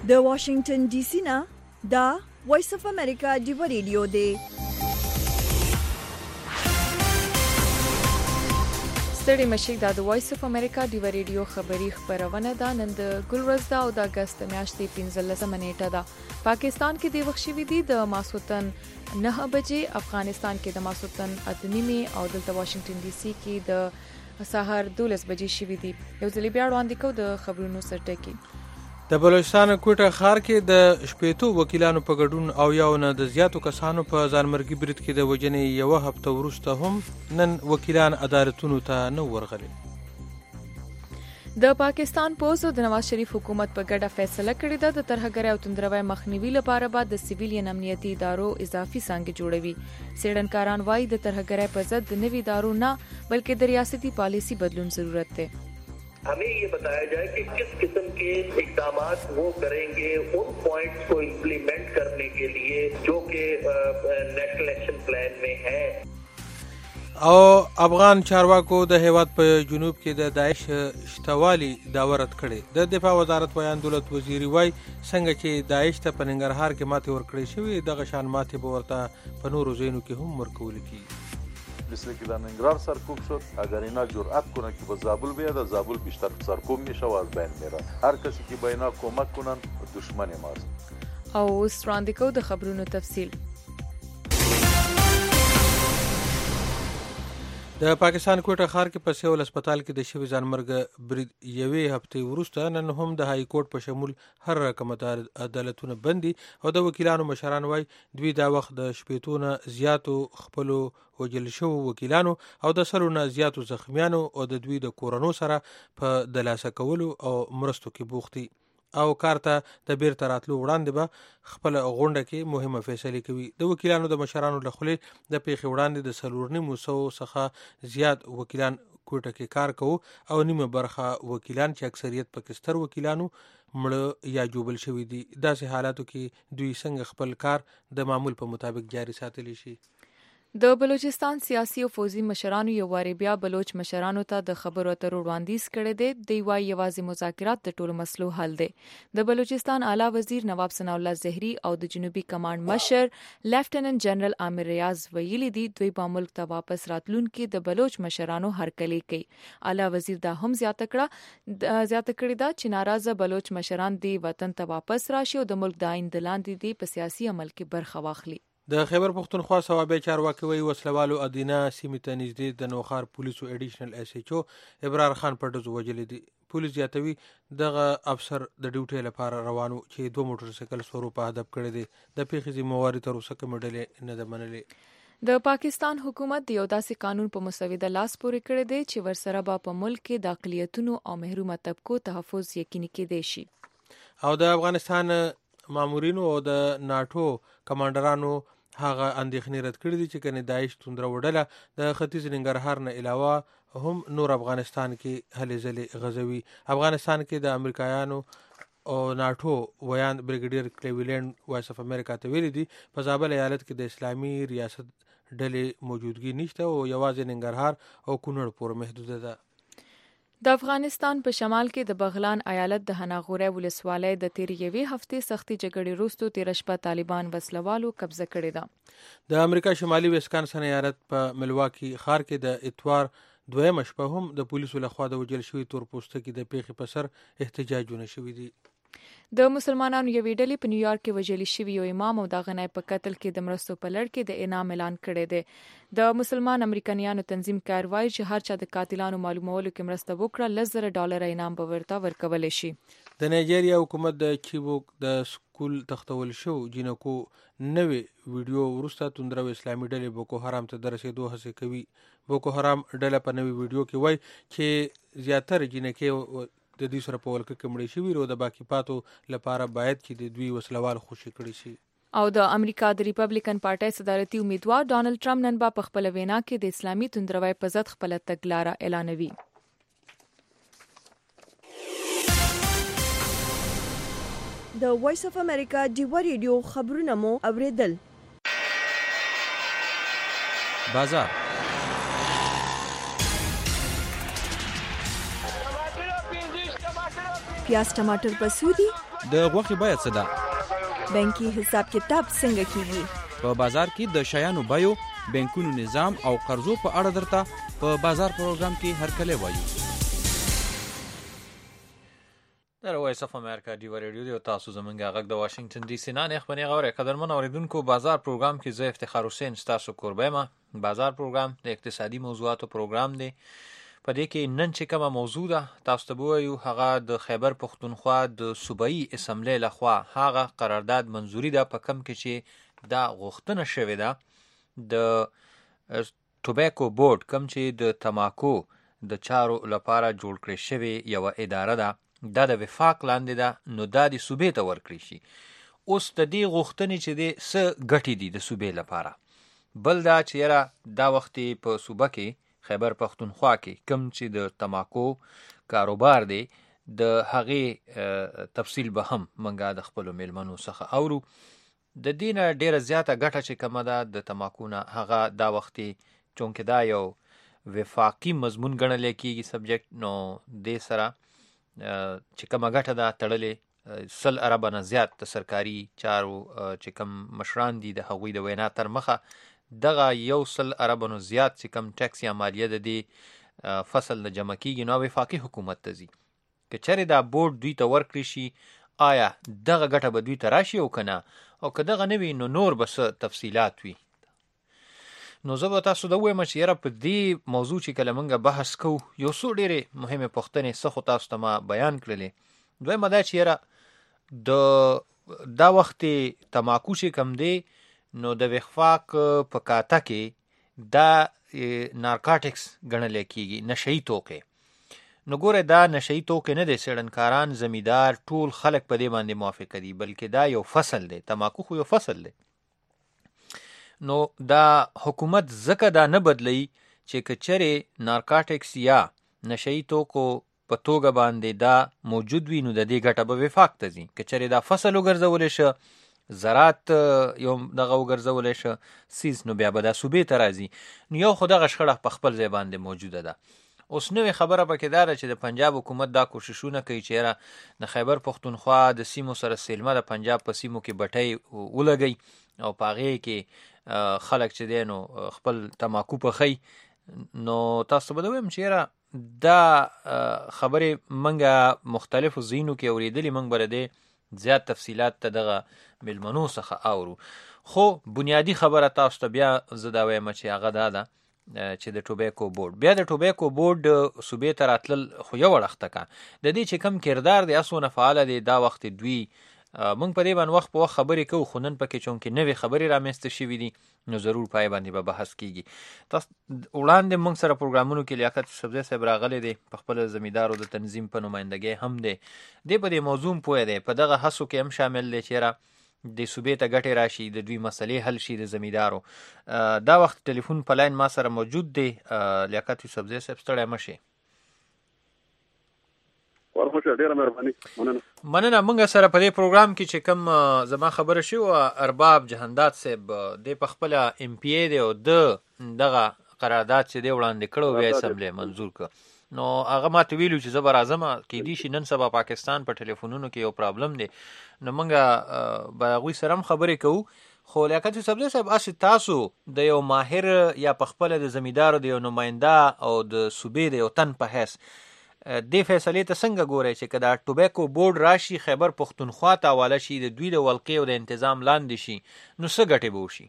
د واشنگټن ډي سي نه دا وایس اف امریکا ډیو ریډیو دی. ستړي مشي دا د وایس اف امریکا ډیو ریډیو خبری خبرونه ده. نن د ګلورز دا او د اگست میاشتې 15 نیټه ده. پاکستان کې د وخت شوی دی د ماسوتن 9 بجې، افغانستان کې د ماسوتن 8:30 او دلته واشنگټن ډي سي کې د سهار 12 بجې شوی دی. یو ځلې بیا وړاندې کوو د خبرونو سرټکی. د بلوچستان کوټه ښار کې د شپېتو وکیلانو په ګډون او یو نه د زیاتو کسانو په ځانمرګي برید کې د وژنې یوه هفته وروسته هم نن وکیلان عدالتونو ته نه ورغلي. د پاکستان پوز او د نواز شریف حکومت په ګډه فیصله کړې ده د ترهګرۍ او توندروي مخنیوي لپاره به د سیویلین امنیتي ادارو اضافي څانګې جوړوي. څېړنکاران وایي د ترهګرۍ په ضد د نوي ادارو نه بلکې د ریاستي پالیسی بدلون ضرورت دی. हमें ये बताया जाए कि किस किस्म के इक़दामात वो करेंगे उन पॉइंट्स को इम्प्लीमेंट करने के लिए जो कि नेशनल एक्शन प्लान में है. او افغان چارواکو د هیواد په جنوب کې د داعش شتوالي داوا رد کړې. د دفاع وزارت بیان دولت وزیری وای څنګه چې داعش ته په ننګرهار کې ماتې ورکړې شوې دغه شان ماتې به ورته په نورو ځایونو کې هم ورکول کیږي. مثل که در ننگرهار سرکوب شد، اگر اینا جرأت کنن که به زابل بیاد، زابل بیشتر سرکوب میشه و از بین میره. هر کسی که به اینا کمک کنن دشمن ماست. او اوس وړاندې کوو د خبرونو تفصیل. د پاکستان کوټه ښار کې په سیول هسپتال کې د شوي ځانمرګ برید یوې هفتې وروسته نن هم د های کورټ په شمول هر رقم عدالتونه بندي او د وکیلانو مشران وای دوی دا وخت د شپېتو نه زیاتو خپلو وجل شوو وکیلانو او د سلو نه زیاتو زخمیانو او د دوی د کورنو سره په دلاسه کولو او مرستو کې بوختي او کارته د بیرته راتلو وړاندې به خپل غونډه کې مهمه فیصله کوي. د وکیلانو د مشرانو له خولې د پیښې وړاندې د 4.5 څخه زیات وکیلان کوټه کې کار کوي او نیمه برخه وکیلان چې اکثریت پاکستان وکیلانو مړه یا جوبل شوی دي. داسې حالاتو کې دوی څنګه خپل کار د معمول په مطابق جاري ساتلی شي. د بلوچستان سیاسي او فوزي مشرانو یو واری بیا بلوچ مشرانو ته د خبرو اترو وړاندیز کړی دی. دی وايي یوازې مذاکرات د ټولو مسلو حل دی. د بلوچستان اعلی وزیر نواب ثناء الله زهري او د جنوبي کمانډ مشر لیفټیننټ جنرال عامر ریاض ویلي دي دوی په ملک ته واپس راتلونکي د بلوچ مشرانو هرکلی کوي. اعلی وزیر دا هم زیاته کړی دا چې ناراضه بلوچ مشران دی وطن ته واپس راشي او د ملک د آئین د لاندې دی په سیاسي عمل کې برخه واخلي. د خیبر پختونخوا صوابع چارواکي وایي وسلوالو ادینه سیمې ته نږدې د نوخار پولیسو ایډیشنل ایس ایچ او ابرار خان په ډزو وجلې دي. پولیس زیاتوي دغه افسر د ډیوټي لپاره روانو چې 2 موټر سایکل سورو په هدف کړی دی. د پیښې ذمہواري تر اوسه کومه ډلې نه ده منلې. د پاکستان حکومت یو داسې قانون په مسوده لاس پورې کړی دی چې ورسره به په ملک کې د اقلیتونو او محرومه طبقو تحفظ یقیني کېدی شي. او د افغانستان مامورینو او د ناټو کمانډرانو هغه اندېښنې رد کړې دي چې کنه داعش توندره وډله د ختیځ ننګرهار نه علاوه هم نور افغانستان کې هلې ځلې غزوي. افغانستان کې د امریکایانو او ناټو ویان بریګیډیر کلیولینډ وایس اف امریکا ته ویلي دي په زابل ایالت کې د اسلامي ریاست ډلې موجودګي نشته او یوازې ننګرهار او کونړ پورې محدوده ده. د افغانستان په شمال کې د بغلان ایالت د هناغوري ولسوالۍ د تیر یوې هفتې سختي جګړې وروسته تیر شپه طالبان وسلوالو قبضه کړې ده. د امریکا شمالي ویسکانسن ایالت په ملواکی ښار کې د اتوار 2 شپه هم د پولیسو لخوا د وژل شوي تورپوستکي د پیښې په سر احتجاجونه شوي دي. د مسلمانانو یوې ډلې په نیویارک کې وژل شوي یو امام او د غنای په قتل کې د مرستو په لړ کې د انعام اعلان کړی دی. د مسلمان امریکایانو تنظیم کاروای چې هر چا د قاتلانو معلومولو کې مرسته وکړه $100 انعام به ورته ورکول شي. د نایجیریا حکومت د چیبوک د سکول تختول شو جنکو نوې ویډیو وروسته توندره اسلامي ډلې بوکو حرام ته درسېدو هڅه کوي. بوکو حرام ډله په نوې ویډیو کې وایي چې زیاتره جنکې د دې سره په ولکه کې مړې شوي او د باقي پاتو لپاره باید چې د دوی وسلوال خوشي کړي شي. او د امریکا د ریپبلیکن پارټۍ صدارتي امیدوار ډانلډ ټرمپ نن په خپل وینا کې د اسلامي توندروي په ضد خپل تګلاره اعلانوي. د وایس اف امریکا ډیو ریډیو خبرونه مو اوریدل. بازار پیاز ټماټر په سودی د غوښې بیه څه ده؟ بانکي حساب کتاب څنګه کیږي؟ په بازار کې د شیانو بیو، بانکونو نظام او قرضو په اړه درته په بازار پروګرام کې هرکلی وایو. در وایس اف امریکا ډیو ریډیو دی او تاسو زمونږ غږ د واشنگټن ډي سي نه خبرونه غوړې قدرمن اوریدونکو. بازار پروګرام کې زه افتخار حسین تاسو کوربه. بازار پروګرام د اقتصادي موضوعاتو پروګرام دی. په دې کې نن چې کومه موضوع ده تاسو ته وایو هغه د خیبر پختونخوا د صوبایي اسمبلی لخوا هغه قرارداد منظوری ده په کم کې چې دا غوښتنه شوې ده د ټوباکو بورډ کم چې د تماکو د چارو لپاره جوړ کړی شوی یو اداره ده دا د وفاق لاندې ده نو دا د صوبې ته ورکړی شي. اوس د دې غوښتنې چې د څه ګټې دي د صوبې لپاره بل دا چې یاره دا وخت په صوبه کې خیبر پختونخوا کې کم چې د تماکو کاروبار دی د هغې تفصیل به هم منګه د خپلو میلمنو څخه اورو. د دې نه ډیره زیاته ګټه چې کومه ده د تماکو نه هغه دا وختي چونکې دا یو وفاقي مضمون ګڼلی کېږي سبجیکټ نو دې سره چې کومه ګټه ده تړلې 100 اربه نه زیات د سرکاري چارو چې کوم مشران دي د هغوی د وینا تر مخه دغه 100 اربه نه زیات چې کوم ټیکس یا مالیه د دې فصل نه جمع کېږي نو وفاقي حکومت ته ځي. که چېرې دا بورډ دوی ته ورکړي شي آیا دغه ګټه به دوی ته راشي او که نه او که دغه نه وي نو نور به څه تفصیلات وي. نو زه به تاسو ته ووایم چې یاره په دې موضوع چې کله موږ بحث کوو یو څو ډېرې مهمې پوښتنې څه خو تاسو ته ما بیان کړلې. دویمه دا چې یاره دا وخت تماکو چې کم دی نو د وفاق په کاته کې دا نارکاټکس ګڼلی کېږي نشهیي توکې. نو ګوره دا نشهیي توکې نه دی څېړنکاران زمیندار ټول خلک په دې باندې موافقه دي بلکې دا یو فصل دی. تماکو خو یو فصل دی. نو دا حکومت ځکه دا نه بدلی چې که چېرې نارکاټکس یا نشهیي توکو په توګه باندې دا موجود وي نو د دې ګټه به وفاق ته ځي. که چېرې دا فصل وګرځولی شه زراعت یو دغه وګرځولی شه سیز نو بیا به دا صوبې ته راځي. نو یو خو دغه شخړه په خپل ځای باندې موجوده ده. اوس نوې خبره پکې دا ده چې د پنجاب حکومت دا کوششونه کوي چې یاره د خیبر پختونخوا د سیمو سره سیلمه د پنجاب په سیمو کې بټۍ ولګوي او په هغې کې خلک چې دی نو خپل تماکو پخی. نو تاسو به ویم چې یاره دا خبرې منګه مختلفو ځایونو کې اورېدلې موږ به د زیات تفصیلات ته دغه میلمنو څخه اورو. خو بنیادی خبره تاسو ته بیا زه دا وایم چې هغه دا ده چې د ټوباکو بورډ بیا د ټوباکو بورډ صوبې ته راتلل خو یو وړخته کا د دې چې کم کردار دی اسونه فعاله دی دا وخت دوی موږ په دې باندې وخت په وخت خبرې کوو خو نن پکې چونکې نوې خبرې رامنځته شوي دي نو ضرور پای باندې به بحث کیږي. تاسو وړاندې موږ سره پروګرامونو کې لیاقت یوسفزی صاحب راغلی دی په خپل زمیندارو د تنظیم په نمایندګۍ هم دی دی په دې موضوع پوهه دی په دغه هڅو کې هم شامل دی چې یاره د صوبې ته ګټې راشي د دوی مسلې حل شي د زمیندارو. دا وخت ټلیفون په لاین ما سره موجود دی لیاقت یوسفزی صاحب ستړی مه شئ. مننه. موږ سره په دې پروګرام کې چې کوم زما خبره شوې وه ارباب جهانداد صاحب دی په خپله ایم پی ای دی او د دغه قرارداد چې دی وړاندې کړی و بیا اسمبلی منظور کړ نو هغه ما ته ویلو چې زه به راځم کیدای شي نن سبا پاکستان په ټلیفونونو کې یو پرابلم دی نو موږ به هغوی سره هم خبرې کوو. خو لیاقت یوسفزی صاحب هسې تاسو د یو ماهر یا په خپله د زمیندارو د یو نماینده او د صوبې د یو تن په حیث دې فیصلې ته څنګه ګورئ چې که دا ټوباکو بورډ راشي خیبر پختونخوا ته حواله شي د دوی د ولقې او د انتظام لاندې شي نو څه ګټې به وشي؟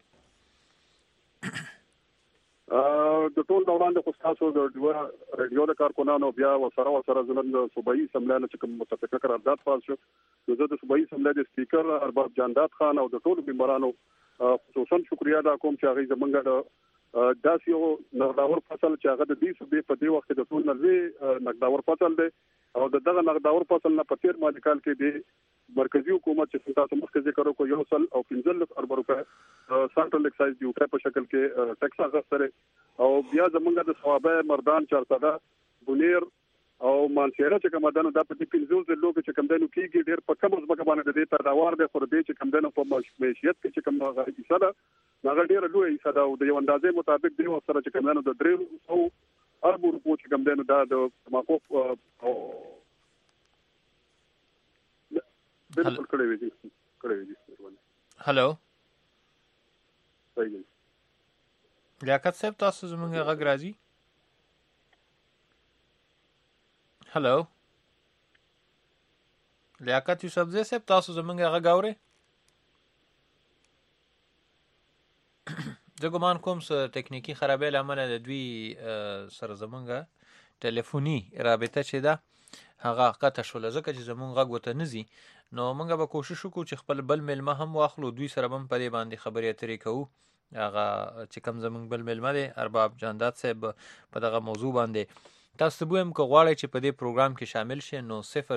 د ټول دوران د خو ستاسو د ریډیو د کارکنانو بیا ورسره زه د صوبایي اسمبلی نه چې کوم متفقه قرارداد پاس شو نو زه د صوبایي اسمبلی د سپیکر ارباب جهانداد خان او د ټولو ممبرانو خصوصا شکریه ادا کوم چې هغوی زموږ د داسې یو نقداور فصل چې هغه د دې صوبې په دې وخت کې د ټول نه لوی نقداور فصل دی او د دغه نقداور فصل نه په تېر مالي کال کې د مرکزي حکومت چې تاسو مخکې ذکر وکړو 115 ارب روپۍ سنټرل ایکسایز ډیوټي په شکل کې ټیکس اخیستل او بیا زمونږ د ثوابه مردان چارسده بونیر او مانسیره چې کوم دنو د په دې 15 ځلو کې چې کوم دنو کېږي ډېر په کم ځمکه باندې د دې پیداوار دی خو دې چې کوم دنو په معیشت کې چې کوم حصہ ده هغه ډېر لوی حصہ ده او د یو اندازې مطابق دی سره چې کوم دنو د 300 ارب روپۍ چې کوم دنو د تماکو بالکل کړی وي هلو صحیح لیاقت صاحب تاسو زمونږ غږ راځي هلو لیاقت یوسفزی صاحب تاسو زمونږ غږ اورئ زه ګمان کوم څه تکنیکی خرابۍ له امله د دوی سره زمونږ ټلیفوني رابطه چې ده هغه قطع شوله ځکه چې زمونږ غږ ورته نه ځي نو موږ به کوشش وکړو چې خپل بل میلمه هم واخلو دوی سره به هم په دې باندې خبرې اترې کوو هغه چې کوم زمونږ بل میلمه دی ارباب جانداد صاحب په دغه موضوع باندې تاسو ته بویم که غواړئ چې په دې پروګرام کې شامل شئ نو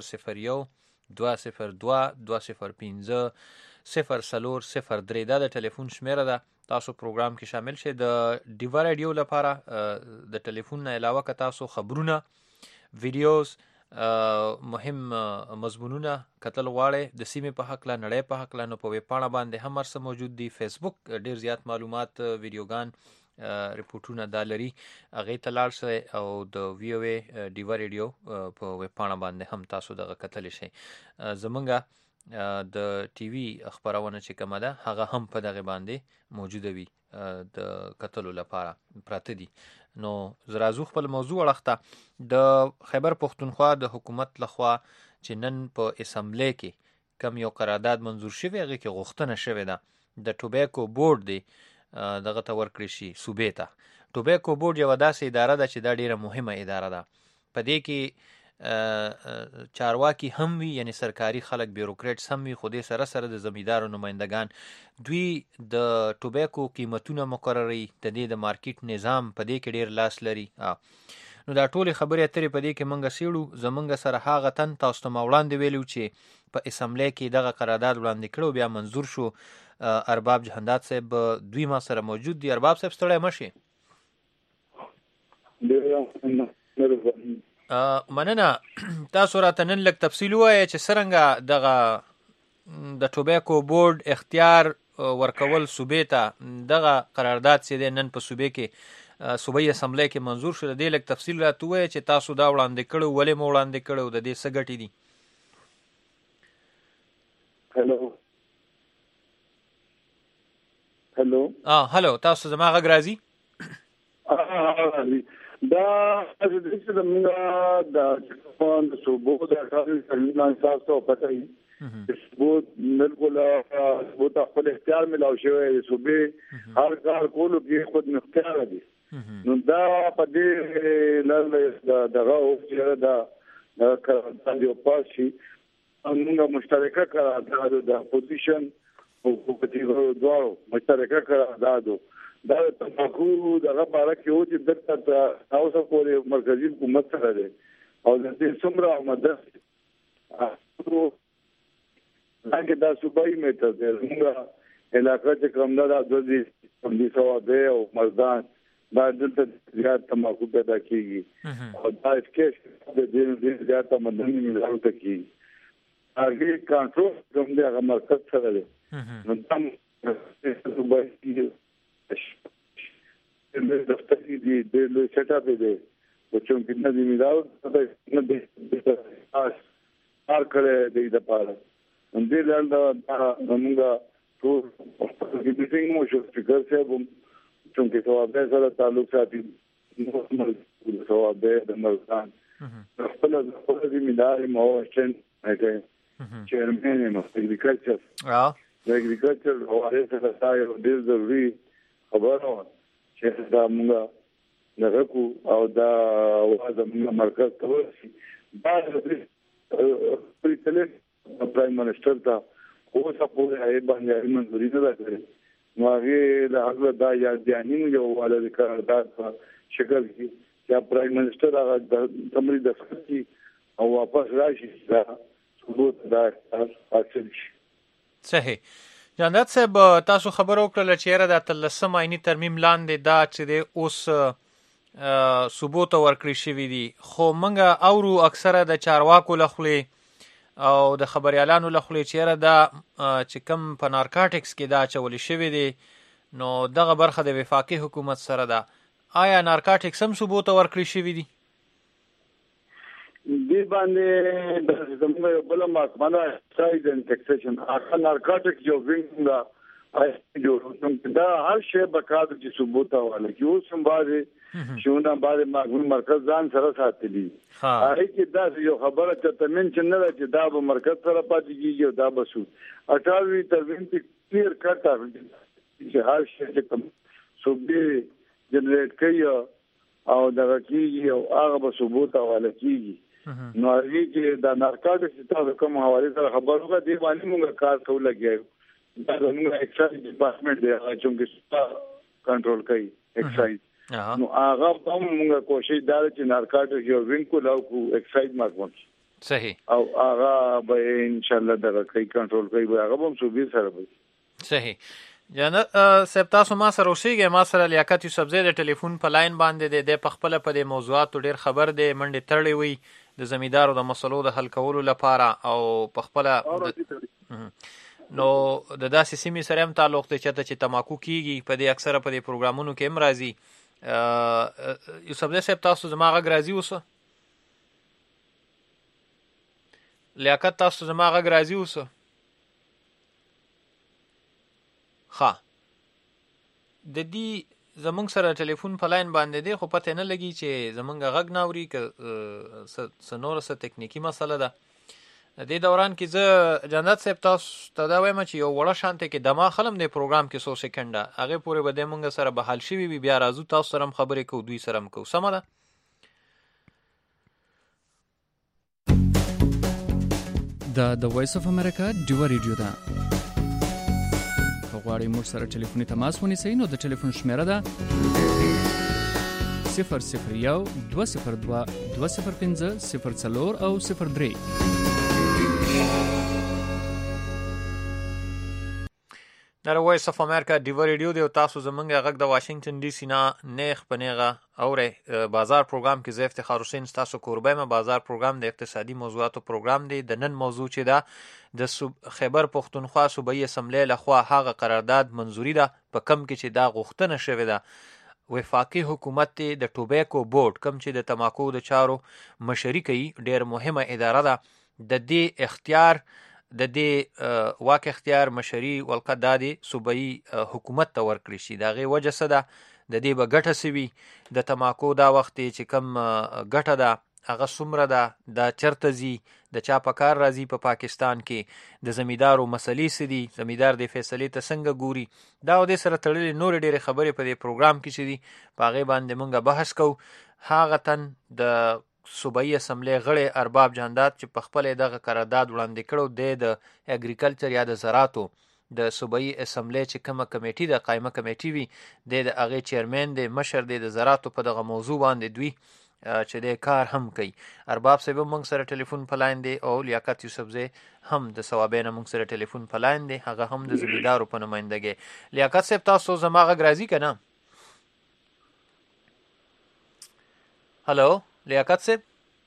001-202-205-040-3 دا د ټلیفون شمیره ده تاسو پروګرام کې شامل شئ د ډیوا رادیو لپاره د ټلیفون نه علاوه که تاسو خبرونه ویډیوز مهم مضمونونه کتل غواړئ د سیمې په هکله نړۍ په هکله نو په ویب پاڼه باندې هم هر څه موجود دي فیسبوک ډیر زیات معلومات ویډیوګان ریپورټونه دا لري هغې ته لاړ شئ او د وی او ای ډیوا ریډیو په ویب پاڼه باندې هم تاسو دغه کتلی شئ زمونږ د ټي وي خپرونه چې کومه ده هغه هم په دغه باندې موجوده وي د کتلو لپاره پراته دي نو زرازو خپل موضوع اړخته د خیبر پښتونخوا د حکومت لخوا چې نن په اسمبلی کې کم یو قرارداد منظور شوی هغې کې غوښتنه شوې ده د ټوبیکو بورډ دی دغه ته ورکړی شي صوبې ته ټوبیکو بورډ یوه داسې اداره ده چې دا ډیره مهمه اداره ده په دې کې چارواکي هم وي یعنی سرکاري خلک بیوروکریټس هم وي خو دې سره سره د زمیندارو نمایندگان دوی د ټوبیکو قیمتونه مقرروي د دې د مارکیټ نظام په دې کې ډیر لاس لري نو دا ټولې خبرې اترې په دې کې موږ سیړو زمونږ سره هغه تن تاسو ته ما وړاندې ویلو چې په اسمبلی کې دغه قرارداد وړاندې کړو بیا منظور شو ارباب جهانداد صاحب دوی ما سره موجود دي ارباب صاحب ستړی مه شئ مننه تاسو راته نن لږ تفصیل ووایئ چې څرنګه دغه د ټوبیکو بورډ اختیار ورکول صوبې ته دغه قرارداد چې دی نن په صوبې کې صوبایي اسمبلی کې منظور شو د دې لږ تفصیل راته ووایئ چې تاسو دا وړاندې کړو ولې مو وړاندې کړو د دې څه ګټې دي هلو تاسو زما غږ راځي دا چې د موږ د صوبو د ټاکنو تاسو پته وي صوبو بالکل صوبو ته خپل اختیار ملاو شوی صوبې هر کار کولو کې خود اختیار دي نو دا په دې دغه چې دا قرارداد یو پاسي موږ مشترکه قرارداد د اپوزیشن او حکومتي دوه مشترکه قرارداد دا تماکو دغه باره کې و چې دلته تاسو پورې مرکزي حکومت سره دی او د دې څومره مدد هغه د صوبایي میټر دی موږ علاقه چې کوم نه د دوی ثوابه او مردان دا دلته زیات تماکو پیدا کیږي او دا اسکیش د دې زیات مدني ملاتړ ته کیږي هغه کنټرول کوم دی هغه مرکز سره دی نو تم صوبایي د دفتري دي د سیټ اپ دي او چې موږ نه میراو نه دي کار کړی دی د پاره ان دې لاندې موږ ټول د میټینګ مو شو فکر صاحب چې ثوابه سره تعلق ساتي نو ثوابه د مرزان خپل د میدار مو شن هغه چیرمن نو اګریکلچر د اګریکلچر او هغه سره ډیر ضروري خبره چې دا موږ نغکو او دا واده موږ مرکز ته ورسي بعد پریتلې پرایم منسٹر ته اوسه پورې هغه باندې منځوري نه راکړي نو هغه د هغه دا یادانی یو والد قرارداد په شکل کې چې پرایم منسٹر هغه تمري دفتري او واپس راشي دا ثبوت دا حاصل شي صحیح جانداد صاحب تاسو خبر وکړل چې را د تلسم عیني ترمیم لاندې دا چې د اوس ثبوت ورکړی شوی دی خو منګه اورو اکثره د چارواکو لخوا او د خبريالانو لخوا چې را دا چې کم په نارکاټکس کې دا چول شوی دی نو دغه برخه د وفاقي حکومت سره ده آیا نارکاټکس هم ثبوت ورکړی شوی دی دې باندې د زموږ بل محکمه اکسایز اینڈ ټیکسیشن هغه نارکوټیک یو وینګ دا جوړ دا هر شی بکاد چې ثبوت حواله کی اوس هم باندې شونه باندې ماګون مرکز ځان سره ساتلی هغه کې دا یو خبره چې تمن چې نه چې دا به مرکز سره پاتې کیږي او دا بسو 28 ترمن کې کلیر کټه چې هر شی چې کوم صوبې جنریټ کوي او دا کیږي او هغه به ثبوت حواله کیږي نو هغه کې دا نارکوټیک چې کوم حواله سره خبرو کا دی باندې موږ کار کول لګیو دا زموږ اکسایز ډپارټمنټ دی هغه چې کنټرول کوي اکسایز نو هغه هم موږ کوشش دا چې نارکوټیک یو وینګ کو لاو کو اکسایز محکمه صحیح او هغه به ان شاء الله دا کوي کنټرول کوي هغه هم صوبې سره به صحیح جناب صاحب تاسو ما سره اوسېږئ ما سره لیاقت یوسفزی د ټلیفون په لاین باندې د پخپله په دې موضوعاتو ډېر خبر دی منډې تړلې وي د زمیندارو د مسلو د حل کولو لپاره او پخپله نو د داسې سیمې سره هم تعلق دی چې تماکو کیږي په دې اکثره په دې پروګرامونو کې هم راځي یوسفزی صاحب تاسو زما غږ راځي اوسه لیاقت تاسو زما غږ راځي اوسه ښه د دې زمونږ سره ټلیفون په لاین باندې دی خو پته نه لګي چې زمونږ غږ نه اوري که څه نوره څه تکنیکي مسله ده د دې دوران کې زه جنت صاحب تاسو ته دا وایم چې یو وړه شانته کې دما خلم دی پروګرام کې 100 سکند هغه پورې به د مونږ سره به حل شي بیا راځو تاسو سره خبرې کوو دوی سره کوو سمه ده د وایس اف امریکا ډیو ریډیو ده غواړئ موږ سره ټلیفوني تماس ونیسئ نو د ټلیفون شمیره ده 001 202 205 04 او 03 در وایس اف امریکا ډیو ریډیو دی او تاسو زمونږ غږ د واشنگټن ډي سي نه نیغ په نیغه اورئ بازار پروګرام کې زه افتخار حسین ستاسو کوربه یم بازار پروګرام د اقتصادي موضوعاتو پروګرام دی د نن موضوع چې ده د خیبر پښتونخوا صوبایي اسمبلی لخوا هغه قرارداد منظوري ده په کم کې چې دا غوښتنه شوې ده وفاقي حکومت د ټوبیکو بورډ کم چې د تماکو د چارو مشري کوي ډېر مهمه اداره ده د دې اختیار د دې واک اختیار مشري ولکه د صوبایي حکومت ته ورکړي شي د هغې وجه څه ده د دې به ګټه څه وي د تماکو دا وخت چې کم ګټه ده هغه څومره ده دا چرته ځي د چا په کار راځي په پاکستان کې د زمیندارو مسلې څه دي زمیندار د فیصلې ته څنګه ګوري دا او دې سره تړلې نورې ډېرې خبرې په دې پروګرام کې چې دي په هغې باندې موږ بحث کوو هغه تن د صوبایي اسمبلی غړی ارباب جانداد چې په خپل دغه قرارداد وړاندې کړو د اګریکلچر یا د زراعتو د صوبایي اسمبلی چې کومه کمیټي د قایمه کمیټي وي د هغې چیرمن دی مشر دی د زراعتو په دغه موضوع باندې دوی چې د کار هم کوي ارباب صاحب موږ سره ټلیفون په لاین دی او لیاقت یوسفزی هم د ثوابین موږ سره ټلیفون په لاین دی هغه هم د زمیندارو په نمایندګۍ لیاقت صاحب تاسو زما غږ راځي که نه هلو لیاقت صاحب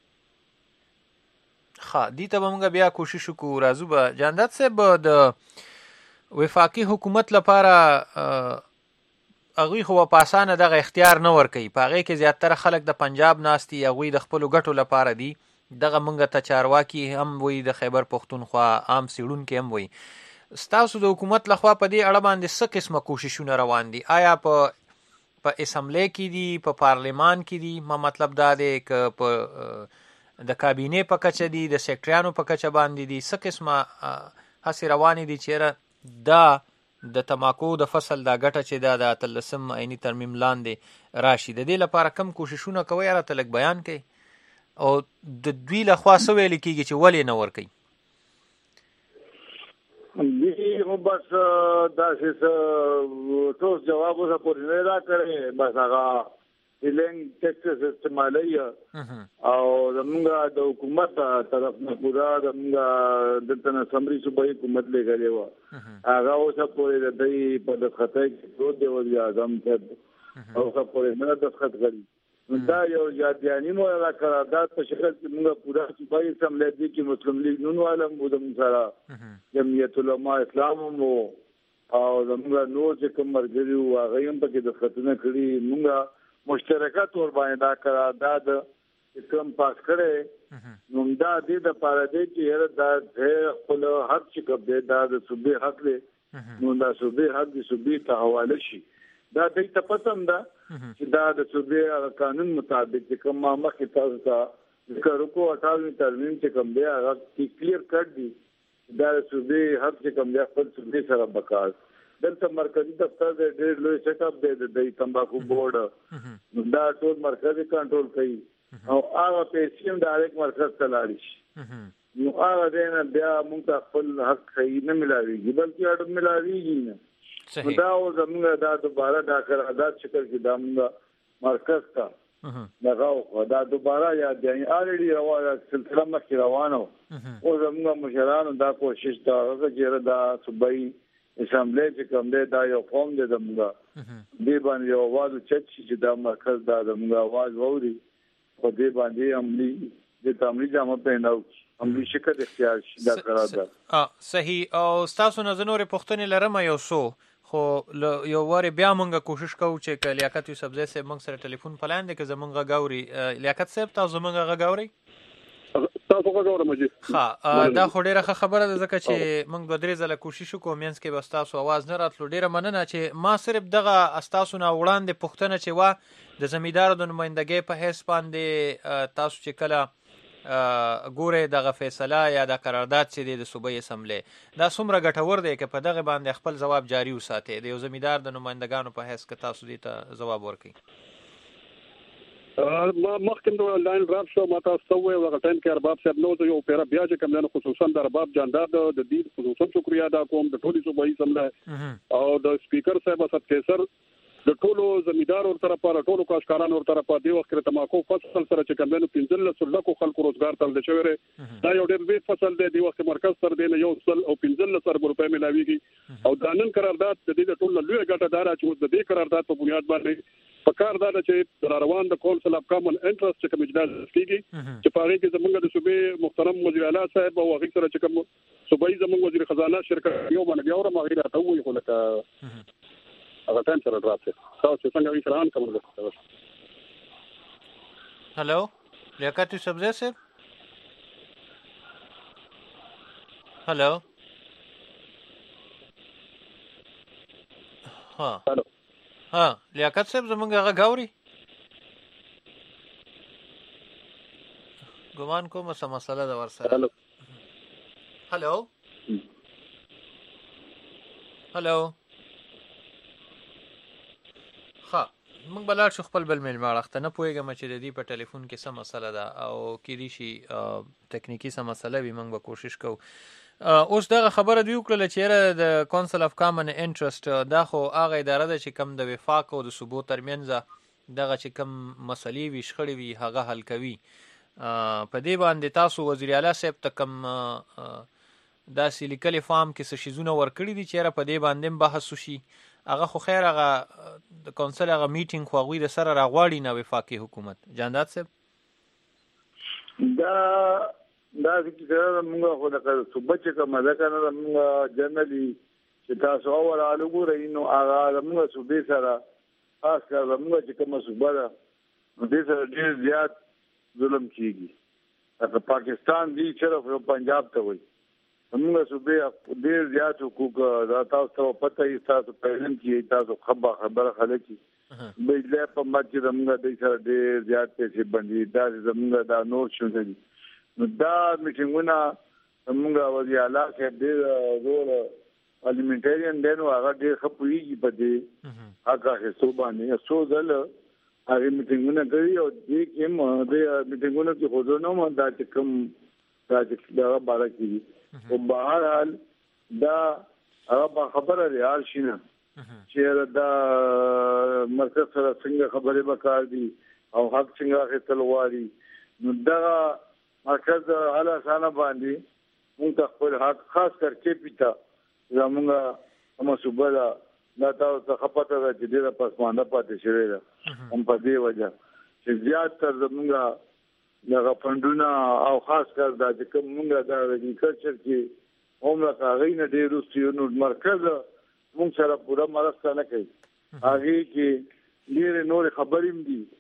ښه دې ته به موږ بیا کوشش وکړو راځو به جانداد صاحب د وفاقي حکومت لپاره هغوی خو په اسانه دغه اختیار نه ورکوي په هغې کې زیاتره خلک د پنجاب ناست دي هغوی د خپلو ګټو لپاره دي دغه موږ ته چارواکي هم وایي د خیبر پښتونخوا عام څېړونکي هم وایي ستاسو د حکومت لخوا په دې اړه باندې څه قسمه کوششونه روان دي آیا په اسمبلی کې دي په پارلمان کې دي ما مطلب دا دی که په د کابینې په کچه دي د سیکټریانو په کچه باندې دي څه قسمه هڅې روانې دي چېرې دا د تماکو د فصل دا ګټه چې دا د 18 عیني ترمیم لاندې راشي د دې لپاره کم کوششونه کوئ راته لږ بیان کوي او د دوی لخوا څه ویل کېږي چې ولې نه ورکوي دی خو بس داسې څه ټوس جواب اوسه پورې نه راکړی بس هغه هیلینګ ټیکسس استعمالوي او زمونږ د حکومت طرف نه پوره زمونږ دلته نه سمري صوبایي حکومت لېږلې وه هغه اوسه پورې د دوی په دستخطۍ کې پروت دی وزیر اعظم صاحب اوسه پورې نه دستخط کړي دا یو یادیاني مو قرارداد په شکل کې موږ پوره صوبایي اسمبلی دي کې مسلم لیگ نون والم وو زموږ سره جمعیت علما اسلام مو او زموږ نور چې کوم مرګري وو هغه هم پکې دستخطونه کړي موږ مشترکه تور باندې دا قرارداد کوم پاس کړي نو دا دې د پاره دی چې یره دا خپل حق چې کوم دی دا د صوبې حق دی نو دا صوبې حق د صوبې ته حواله شي دا دې ته پتم ده چې دا د صوبې قانون مطابق چې کوم مخکې تاسو ته کارکو 28 ترمیم چې کوم دی هغه کلیر کړ دي دا صوبې حق چې کوم دی خپل صوبې سره بکار دلته مرکزی دفتر د ډېر لوی سیټ اپ دی د تمباکو بورډ دا ټول مرکزی کنټرول کوي او هغه پیسې هم ډایرکټ مرکز ته لاړ شي نو هغه دې نه بیا موږ ته خپل حق صحیح نه ملاويږي بلکې اړ ملاويږي نه دا او زموږ دا دوباره دا قرارداد شکل کې دا موږ مرکز ته دغه دا دوباره یاد دی الریډي روانه سلسله مخکې روانه او زموږ مشرانو دا کوشش دا چې دا صوبایي اسمبلی چې کوم دی دا یو قوم دی زموږ دې باندې یو आवाज چت چې دا مرکز دا زموږ आवाज ووري په دې باندې عملی د تعاملي جامه پهناو عملی شکل اختیار شي دا قرارداد صحیح او تاسو نه زنور پښتنې لرم یو سو خو یو واره بیا مونږه کوشش کوو چې لیاقت یوسفزی صاحب مونږ سره ټلیفون پلان دی که زمونږ غاوري لیاقت صاحب تاسو زمونږ غاوري تاسو غاورم جی ها دا خو ډیره خبره ده ځکه چې مونږ دوه درې ځله کوشش وکړو مینس کې بس تاسو आवाज نه راتلو ډیره مننه چې ما صرف دغه استاسو نه وړاندې پښتنه چې وا د زمیدارو د نمائندګۍ په حیث باندې تاسو چې کله ګوره دغه فیصله یا د قرارداد چې د صوبې اسمبلی دا څومره ګټور دی که په دغه باندې خپل جواب جاری وساتئ د یو زمیدار د نمائندګانو په حیث که تاسو دې ته جواب ورکړئ ما مخکې د لاین راب شو ما تاسو وې هغه ټایم کې ارباب صاحب نو یو پیرا بیا چې کوم نه خصوصا د ارباب جاندار د دې خصوصا شکریا دا کوم د ټولي صوبې اسمبلی او د سپیکر صاحب اسد کیسر د ټولو زمیدار ور طرفه ټولو کاشکارانو ور طرفه دی وخت کې تماکو فصل سره چې کوم نه 15 لکو خلکو روزګار تل شوی دا یو ډېر وی فصل دی وخت مرکز سره دی یو سل او 15 سر روپے ملاويږي او د نن قرارداد د دې ټولو لوی ګټه دار چې د دې قرارداد په بنیاد باندې پکار دا چې روان د کونسل اف کامن انټرست چې کوم اجلاس کیږي چې په هغه کې زموږ د صوبې محترم وزیر اعلی صاحب او هغه سره چې کوم صوبایي زموږ وزیر خزانه شرکت یو باندې بیا ورما غیر راته وي خو لکه هغه ټایم سره راځي تاسو څنګه وی فران کوم هلو لیاقت یوسفزی صاحب هلو ها لیاقت صاحب زمونږ هغه غاوري ګمان کوم څه مسله ده ورسره هلو ها موږ بلار شو خپل بل میل ماړخته نه پوهېږم چې د دې په ټلیفون کې څه مسله ده او کېدای شي تکنیکی څه مسله وي موږ به کوشش کوو اوس دغه خبره دوی وکړله چې د کونسل اف کامن انټرست دا خو هغه اداره ده چې کم د وفاق او د صوبو ترمنځ دغه چې کم مسلې وي شخړې وي هغه حل کوي په دې باندې تاسو وزیر اعلی صاحب ته کم داسې لیکلي فارم کې څه شیزونه ورکړي دي چې په دې باندې بحث وشي هغه خو خیر هغه د کونسل هغه میټینګ خو هغوی د سره راغواړي نه وفاقي حکومت جانداد صاحب دا چې موږ خو د صوبه چې کومه ده که نه موږ جنرالي چې تاسو اورالو ګورئ نو هغه زموږ صوبې سره خاص کر زموږ چې کومه صوبه ده نو دې سره ډېر زیات ظلم کېږي لکه پاکستان دی صرف پنجاب ته وایي موږ صوبې ډېر زیات حقوق دا تاسو ته پته یې تاسو پیلن کې تاسو خبره خلک بجلی په مات چې زموږ د سره ډېر زیات پیسې بندي دا زموږ دا نور شو دي نو دا میټینګونه زموږ وزیر اعلی صاحب ډېر زور پارلیمنټریان دی نو هغه ډېر ښه پوهېږي په دې هغه حصو باندې څو ځله هغه میټینګونه کوي او دې کې هم د میټینګونو کې حضور نه دا چې کوم دا چې دغه باره کېږي او بهرحال دا هغه خبره ریال شي نه چې دا مرکز سره څنګه خبرې وکړ دي او حق څنګه اخیستل غواړي نو دا مرکز اعلی سانه باندې موږ خپل حق خاص کر کې پیتا زموږ هم صوبه دا تاسو ته خپته ده چې ډېره پسمانده پاتې شوې ده هم په دې وجه چې زیات تر زموږ دغه فندونه او خاص کر دا چې کوم موږ د اګریکلچر کې هم لکه هغوی نه ډېر وروسته نو مرکز موږ سره پوره مرسته نه کوي هغې کې ډېرې نورې خبرې هم دي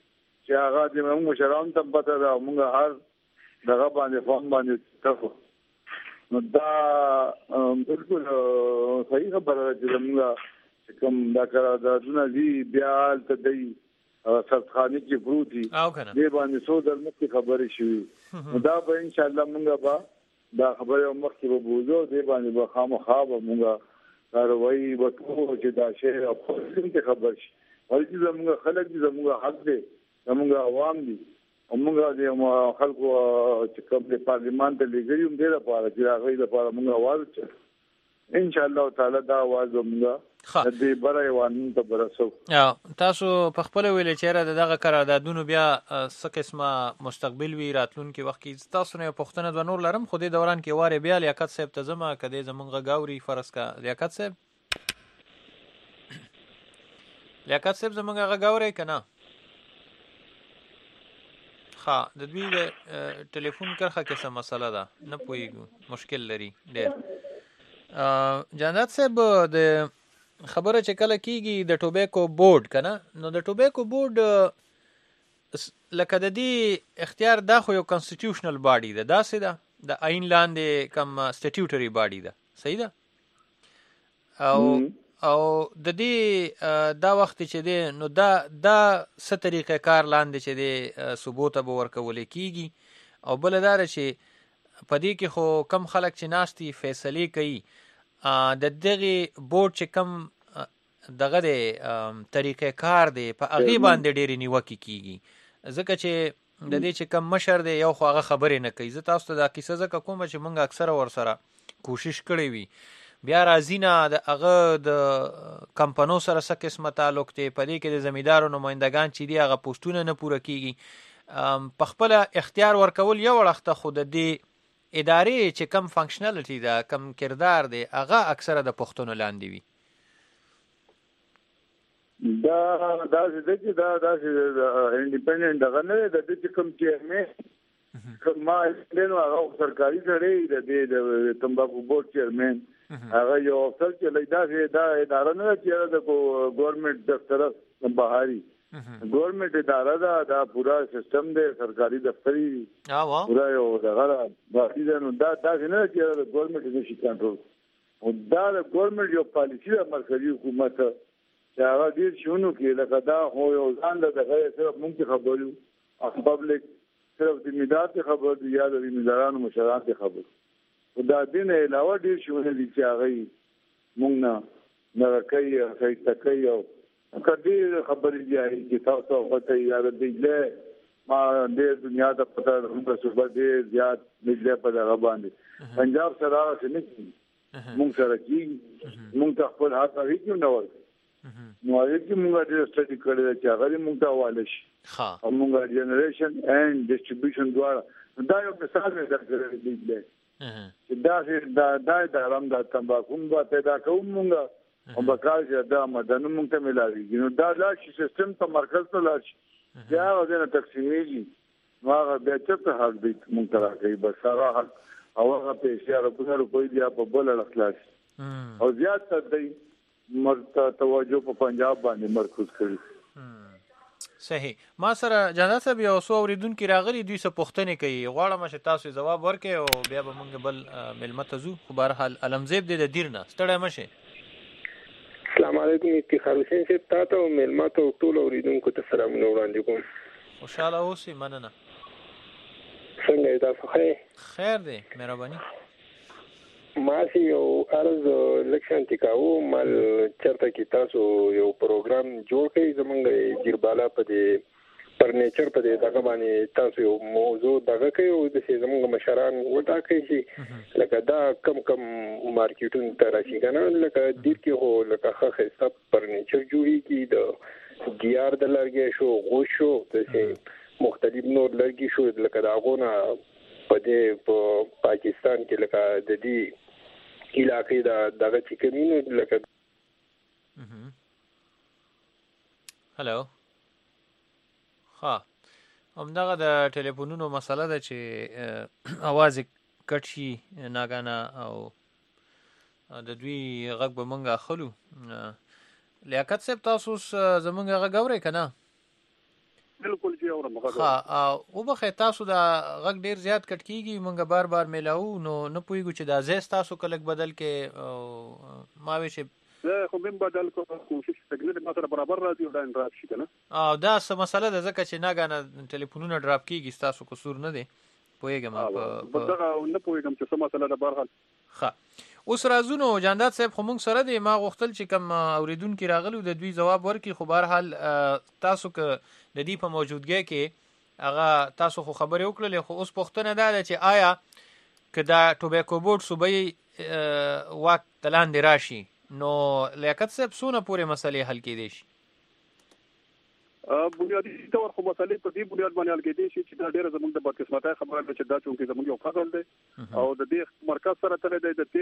چې هغه د موږ مشران ته پته ده موږ هر دغه باندې فهم باندې تاسو نو دا بالکل صحیح خبره ده چې موږ کوم دا قراردادونه دي بیا ته دی سرخانه کې پروتي دې باندې څو درمخې خبرې شوې دا به ان شاء الله موږ به دا خبره مخکې به بوزو دې باندې به خامخا به موږ کاروایی وکړو چې دا شی او څنګه خبر شي ولې زموږ خلک دي زموږ حق دي زموږ عوام دي موږ د خلکو چې کوم د پارلیمان ته لګیږو دې لپاره چې هغه لپاره موږ आवाज ان شاء الله تعالی دا आवाज موږ دې برای وانه ته برسو تاسو په خپل ویل چې را دغه قراردادونو بیا څه قسمه مستقبل وی راتلونکي وخت کې تاسو نه پښتنه د نور لرم خو دې دوران کې واره بیا لیاقت صاحب ته زما کده زمونږ غاوري فرض کا لیاقت صاحب زمونږ غاوري کنه ها د دوی ټلیفون کرخه کې څه مسله ده نه پوهیږو مشکل لري ډېر جنات صاحب د خبره چې کله کیږي د ټوبیکو بورډ کنه نو د ټوبیکو بورډ لکه د دې اختیار دا خو یو کانسټیټیوشنل باډي ده داسې ده د آئین لاندې کم سټیټیوټری باډي ده صحیح ده او د دې دا وخت چې دی نو دا څه طریقه کار لاندې چې دی ثبوت به ورکول کیږي او بل دا چې پدې کې خو کم خلک چې ناشتي فیصله کوي د دغه بورډ چې کم دغه طریقې کار دی په هغه باندې ډېری نیوکه کیږي ځکه چې د دې چې کم مشر دی یو خو هغه خبرې نه کوي زه تاسو ته دا کیسه ځکه کوم چې مونږ اکثره ور سره کوشش کړی وي بیا راځي نه د هغه د کمپنو سره څه قسمه تعلق دی په دې کې د زمیندارو نمائندگان چې دی هغه پوسټونه نه پوره کیږي په خپل اختیار ورکول یو وخت خو د دې ادارې چې کم فنکشنالټي ده کم کردار دی هغه اکثره د پښتون لاندې وي دا چې انډیپندنت دغه نه د دې کوم چیرمن ما دنه هغه سرکاري ځړې د تمباکو بورډ چیرمن هغه یو افسر چې دا اداره نه چې د ګورنمنت دفتر بهاري ګورنمنت اداره دا پورا سیستم دی سرکاري دفتری پورا یو دغه باقي نو دا نه چې د ګورنمنت نشي کنټرول او دا د ګورنمنت یو پالیسی د مرکزی حکومت چې هغه ډیر شونو کې لکه دا هو یو ځان دغه صرف مونږ خبرو او پبلک صرف د میډیا خبر دی یا د میډیانو مشران خبر او دا دین علاوه ډیر شونه دي چې هغه مونږ نه کوي هیڅ کوي او کدی خبرې دی چې تاسو پته یې دی ما د دنیا د پته موږ صبح دې زیات نږدې په دغه باندې پنجاب سره څنګه مونږ سره کی مونږ خپل حق لري نو نو چې موږ ډېر سټډي کړی چې هغه موږ ته حواله شي او موږ جنریشن اینڈ ډیسټریبیوشن دواړه دا یو مثال دی چې دا آرام د تمباکو په پیدا کوم موږ او بکار چې دا مدنه موږ ته ملایي نو دا لا شي سیستم ته مرکز ته لاشي بیا ودنه تقسیمېږي نو هغه به چې حق دې موږ ته راکړي بس هغه او هغه په اشاره په روپۍ دی په بل اخلاص او زیات تدې مرته توجه په پنجاب باندې مرکز کړی صحیح ما سره جنات صاحب یو څو اوریدونکو راغلي دوی څه پوښتنه کوي غواړم چې تاسو جواب ورکړئ او بیا به موږ بل ملمت زو خو بهر حال علمزیب دې د دیرنه ستړی مشه السلام علیکم افتخار حسین صاحب تاسو ملمت او ټول اوریدونکو ته سلامونه وړاندې کوم خوشاله اوسئ مننه څنګه تاسو خیر دی مهرباني ما سي یو عرض لکشن تکاو مال چرته کې تاسو یو پروګرام جوړ کړئ زمونږ جیربالا په دې فرنیچر په دې دغه باندې تاسو یو موضوع دغه کوي او د زمونږ مشران وټا کوي چې لکه دا کم مارکیټونو ته راشي کنه لکه دې کې هو لکه خاصه فرنیچر جوړي کې د ګیار د لرګي شو غوښو د مختلف نور لرګي شو لکه داغونه په دې په پاکستان کې لکه د دې علاقې دغه چې کمینو لکه هلو ها همدغه د ټلیفونونو مسله ده چې اواز کټ شي ناګانه او د دوی غږ به مونږ اخلو لیاقت صاحب تاسو زمونږ غږ اورئ که نه بالکل چې اورم ها او بخې تاسو دا غږ ډیر زیات کټ کیږي مونږ بار بار میلاو نو نه پویګو چې دا زیست تاسو کلک بدل کې ما وی چې زه خو من بدل کوشش تګنه ما سره برابر راځي او دا ډراپ شي کنه دا څه مسله ده ځکه چې ناګانه ټلیفونونه ډراپ کیږي تاسو قصور نه دی پویګم په دا نه پویګم چې څه مسله ده بهرحال ها اوس رازونو جانداد صاحب خو مونږ سره دی ما غوښتل چې کم اوریدونکو راغلو د دوی جواب ورکړي خو بهرحال تاسو که د دې په موجودګۍ کې هغه تاسو خو خبرې وکړلې خو اوس پوښتنه ده چې آیا که دا ټوبیکو بورډ صوبایي واک تلاندې راشي نو لیاقت صاحب څونه پورې مسلې حل کېدای شي بنیادی طور خو مسلې په دې بنیاد باندې حل کېدای شي چې دا ډېره زموږ د بدقسمتۍ خبره ده چې دا چونکې زموږ یو فضل دی او د دې مرکز سره تللی دی د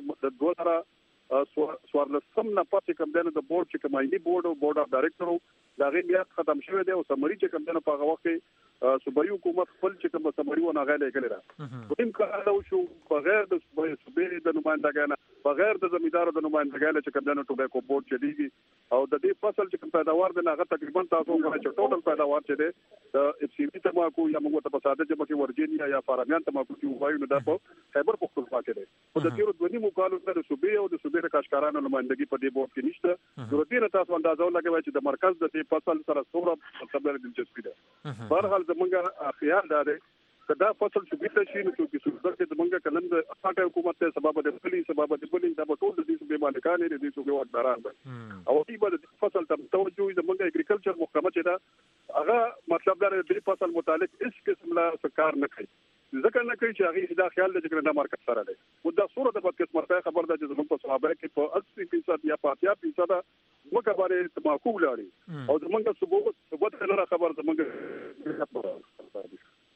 2014 نه پاتې کوم دی د بورډ چې کوم آئیني بورډ او بورډ اف ډایرکټر دا غي بیا ختم شوی دی او سمري چې کوم دی په هغه وخت کې صوبایي حکومت خپل چې کوم سمري و نه غلې کړی را کوم کار او شو بغیر د صوبایي د نمائندګانو بغیر د زمیندارو د نمائندګانو چې کوم دی ټوبیکو بورډ چلیږي او د دې فصل چې کوم پیداوار دی هغه تقریبا تاسو وګورئ چې ټوټل پیداوار چې دی د اف سی بي تماکو یا موږ ته په ساده جمع کې ورجینیا یا فارمیان تماکو چې وایو نو دا په خیبر پختونخوا کې دی او د تیرو دوه نیمو کالو د صوبې او د صوبې د کاشکارانو نمائندګي په دې بورډ کې نشته نو دې تاسو اندازه لګوي چې د مرکز د دې فصل سره څومره خبره دلچسپي ده بهرحال زمونږ خیال دا دی کدا فصل صوبې ته شي نو چې صوبې کې زمونږ کلن د اټه حکومت ته سبب د بلی دا په ټول د دې صوبې مالکان دي د صوبې واکداران دي او دې په فصل ته توجه زمونږ اګریکلچر محکمه چې دا هغه مطلب دا د فصل متعلق هیڅ قسم لا کار نه کوي ځکه نه کوي چې هغه دا خیال لري چې دا مرکز سره دی او دا صورت د بدقسمتۍ خبر ده چې زموږ په صحابه کې په 80% یا 50% مکه باندې تماکو لري او زموږ ثبوت نه خبر زموږ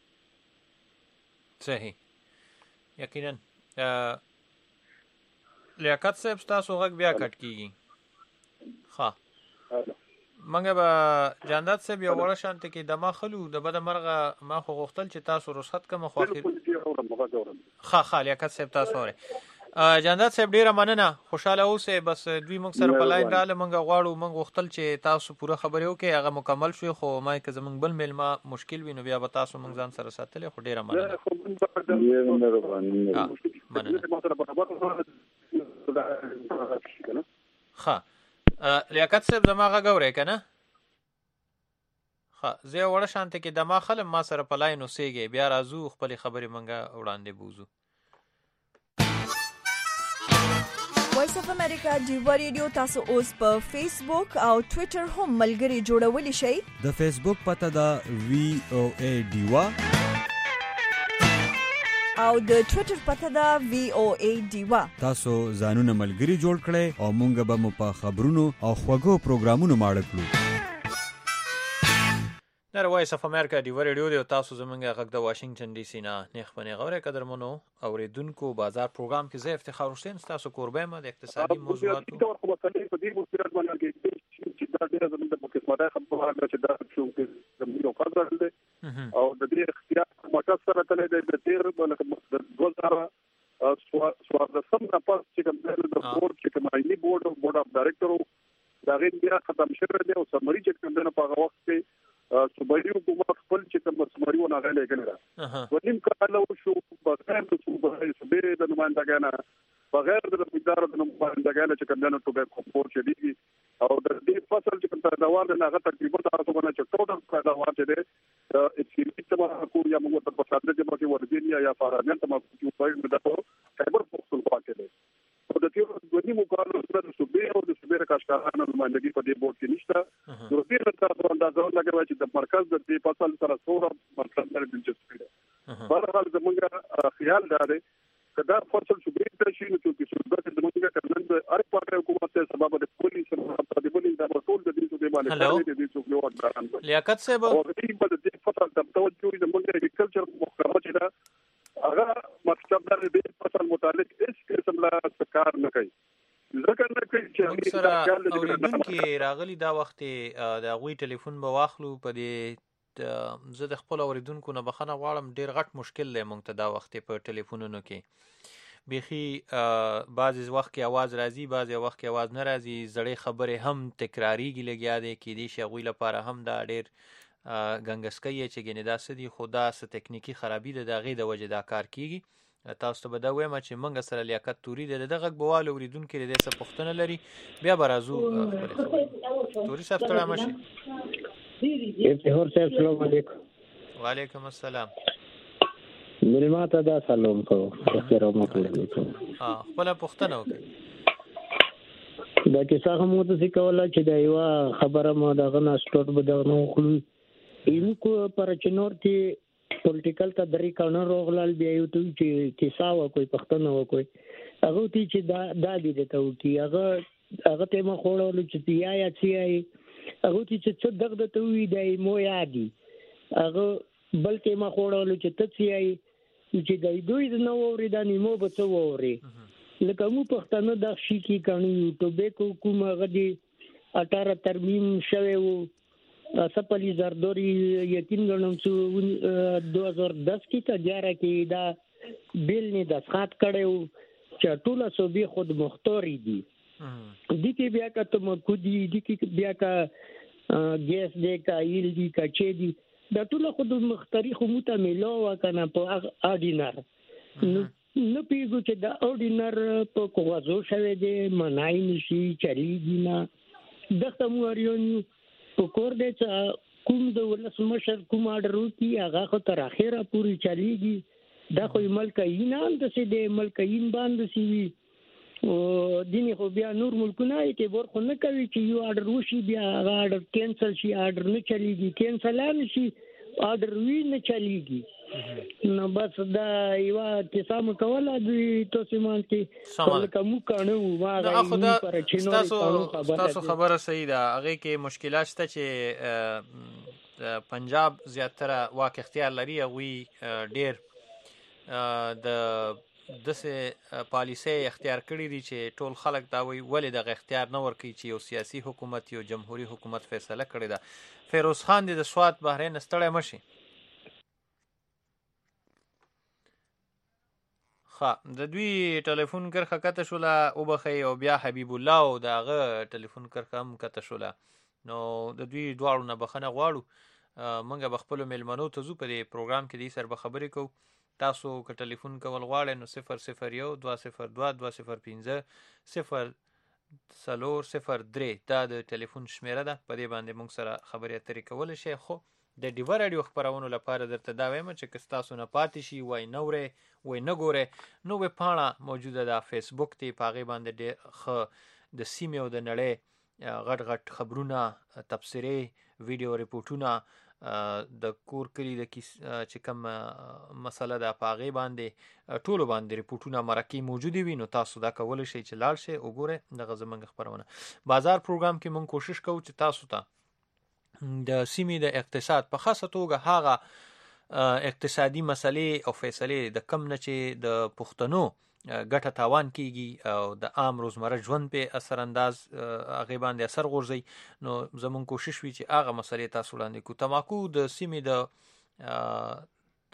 صحیح یقینا لیاقت صاحب تاسو غږ بیا کټ کیږي ها منګه به جانداد صاحب یو وړه شانته کې دما خلو د بده مرغه ما خو غوښتل چې تاسو رخصت کوم خو اخر ها لیاقت صاحب تاسو وره جانداد صاحب ډیره مننه خوشاله اوسئ بس دوی موږ سره په لاین رااله موږ غواړو موږ غوښتل چې تاسو پوره خبرې وکړئ هغه مکمل شوی خو ما که زموږ بل میلمه مشکل وي نو بیا به تاسو موږ ځان سره ساتلی خو ډیره مننه ها لیاقت صاحب زما غږ اورئ که نه ها زه یو وړه شانته کې دما خلم ما سره په لاین اوسېږئ بیا راځو خپلې خبرې موږ وړاندې بوځو وایس اف امریکا ډیوا ریډیو تاسو اوس په فیسبوک او ټوئیټر هم ملګري جوړولی شئ د فیسبوک پته ده VOA ډیوا او د ټوئیټر پته ده VOA ډیوا تاسو ځانونه ملګري جوړ کړئ او مونږ به مو په خبرونو او خوږو پروګرامونو ماړه کړو در وایس اف امریکا ډیوا ریډیو دی تاسو زمونږ غږ د واشنگټن ډي سي نه نیخ پنې غوړې قدرمنو اوریدونکو بازار پروګرام کې زه افتخار حسین تاسو کوربه ما د اقتصادي موضوعاتو په په دې مستند باندې چې دا ډېر زموږ د قسمه خبره ده چې دا شو کې زموږ یو فضل دی او د دې اختیار مرکز سره تللی دی د 2014 نه پس چې کوم د بورډ چې کوم آئیني بورډ او بورډ اف ډایرکټر دا غي بیا ختم شوی دی او سمري چې کوم د په هغه وخت کې صوبایي حکومت خپل چې کوم سمري و نه غلې کړی ونیم کال شو بغیر د صوبې د نمائندګانو بغیر د ادارو د نمائندګانو چې کوم د ټوبیکو بورډ چلیږي او د دې فصل چې کوم پیداوار نه هغه تقریبا تاسو باندې چې ټوټل پیداوار چې دی اف سی بي تماکو یا موږ ته په ساده جمع کې ورجینیا یا فارمیان تماکو چې وایو نو دا خیبر پختونخوا کې دی او د تیرو دوه نیمو کالو د صوبې او د صوبې د کاشکارانو نمائندګي په دې بورډ کې نشته نو دې تاسو اندازه لګوي چې د مرکز د دې فصل سره څومره مطلب لري دلچسپي ده بهرحال زموږ خیال دا دی کدا فصل صوبې ته شي نو چې صوبې د موږ کړنن د هر پاره حکومت ته سبب د پولیس سره د بلین د ټول د دې صوبې باندې د دې صوبې واکداران لیاقت صاحب او دې فصل ته توجه د موږ اګریکلچر محکمه چې دا هغه مطلب دا د فصل متعلق هیڅ قسم لا کار نه کوي ځکه نه کوي چې سره اوریدونکو راغلي دا وخت د غوي ټلیفون به واخلو په دې زه د خپل اوریدونکو نه بخنه غواړم ډیر غټ مشکل دی مونږ ته دا وخت په ټلیفونونو کې بيخي بعضی وخت کې आवाज راځي بعضی وخت کې आवाज نه راځي زړې خبرې هم تکراریږي لګیا دي کې دي شغوی لپاره هم دا ډیر ګنګسکۍ چې ګنې دا څه دي، خو دا څه تکنیکي خرابي ده، د هغې د وجې دا کار کېږي. تاسو ته به دا وایم چې موږ سره لیاقت توري دی، د ده غږ به واله اورېدونکي د دې څه پوښتنه لري، بیا به راځو خپلې خبرې. توري صاحب ستړی مه شئ. افتخار صاحب سلام علیکم. وعلیکم السلام. مېلمه ته دا سلام کوو. احترامات علیکم. خپله پوښتنه وکړئ. دا کیسه هم ورته کوله چې دا یوه خبره ما دغه نه سټوټ به دغه نه وخلو اینکو پر چنور کې پولیټیکل ته درې کانه روغلل، بیا یو ته چې کیسه وکړئ، پښتنه وکړئ، هغه ته چې دا دې ته وکړي، هغه ته ما خوړلو چې یا چې هغه چې څه دغه ته وي دی مو یادي، هغه بلکې ما خوړلو چې ته چې د دوی د نو اورېدا نیمو به څه ووري، لکه مو پښتانه د شي کې کانو ټوبیکو کوم هغه دی 18 ترمیم شوی وو، سپلی زردوري یقین غنم چې 2010 کې ته 11 کې دا بیل نه د خاط کړو چې ټول صوبې خود مختاري دي، دي کې بیا کا ته مکودي، دي کې بیا کا ګیس دی کا ایل دی کا چې دی، دا ټول خود مختاري خو مت ملو وکنه په اډینر نو پیګو چې دا اډینر په کوازو شوی دی، منای نشي چریږي نه، دغه موریونی په کور دی چې کوم د ولسمشر کوم آرډر وکړي هغه خو تر اخره پوری چلیږي، دا خو ملکین هم داسې دی، ملکین باندې سی وي او دیني خو بیا نور ملکونه اعتبار خو نه کوي چې یو آرډر وشي بیا هغه آرډر کینسل شي، آرډر نه چلیږي، کینسل هم شي آرډر وی نه چلیږي. نو بس دا یو کیسه مو کوله دوی تاسو مان کې کوم کانو ما تاسو خبره صحیح ده، هغه کې مشکلات شته چې پنجاب زیاتره واک اختیار لري، هغوی ډیر د داسې پالیسۍ اختیار کړي دي چې ټول خلک دا وایي ولې دغه اختیار نه ورکوي چې یو سیاسي حکومت، یو جمهوري حکومت فیصله کړې ده. فیروز خان دې د سوات بحرین ستړی مه شي. د دوی ټلیفون کرښه کته شوله وبخئ، او بیا حبیب الله او د هغه ټلیفون کرښه هم کته شوله، نو د دوی دواړو نه بخښنه غواړو. موږ به خپلو میلمنو ته ځو، په دې پروګرام کې دې سره به خبرې کوو. تاسو که ټلیفون کول غواړئ نو 001 202 205 00403 دا د ټلیفون شمیره ده، په دې باندې موږ سره خبرې اترې کولی شئ. خو د ډیوه راډیو خپرونو لپاره درته دا وایم چې که ستاسو نه پاتې شي، وای نه ورئ، وای نه ګورئ، نو ویبپاڼه موجوده ده فیسبوک ته، په هغې باندې ډېر ښه د سیمې او د نړۍ غټ غټ خبرونه، تبصرې، ویډیو ریپورټونه، د کور کلي د چې کوم مسله ده په هغې باندې ټولو باندې ریپورټونه مرکې موجودې وي، نو تاسو دا کولی شئ چې لاړ شئ وګورئ دغه زموږ خپرونه. بازار پروګرام کې موږ کوشش کوو چې تاسو ته د سیمې د اقتصاد په خاصه توګه هغه اقتصادي مسلې او فیصلې د کم نه چې د پښتنو ګټه تاوان کیږي او د عام روزمره ژوند په اثر انداز هغې باندې اثر غورځوي، نو زموږ کوشش وي چې هغه مسلې تاسو وړاندې کړو. تماکو د سیمې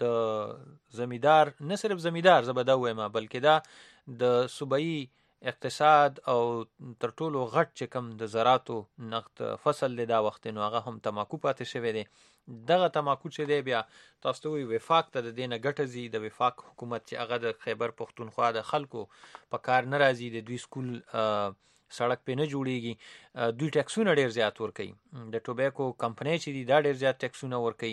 د زمیدار، نه صرف زمیدار زه به دا ووایم، بلکې دا د صوبایي اقتصاد او تر ټولو غټ چې کوم د زراعتو نقد فصل دی دا وخت، نو هغه هم تماکو پاتې شوی دی. دغه تماکو چې دی بیا تاسو ته وایي وفاق ته د دې نه ګټه ځي، د وفاق حکومت چې هغه د خیبر پښتونخوا د خلکو په کار نه راځي، د دوی سکول سړک پې نه جوړیږي، دوی ټیکسونه ډېر زیات ورکوي، د ټوبیکو کمپنۍ چې دي دا ډېر زیات ټیکسونه ورکوي،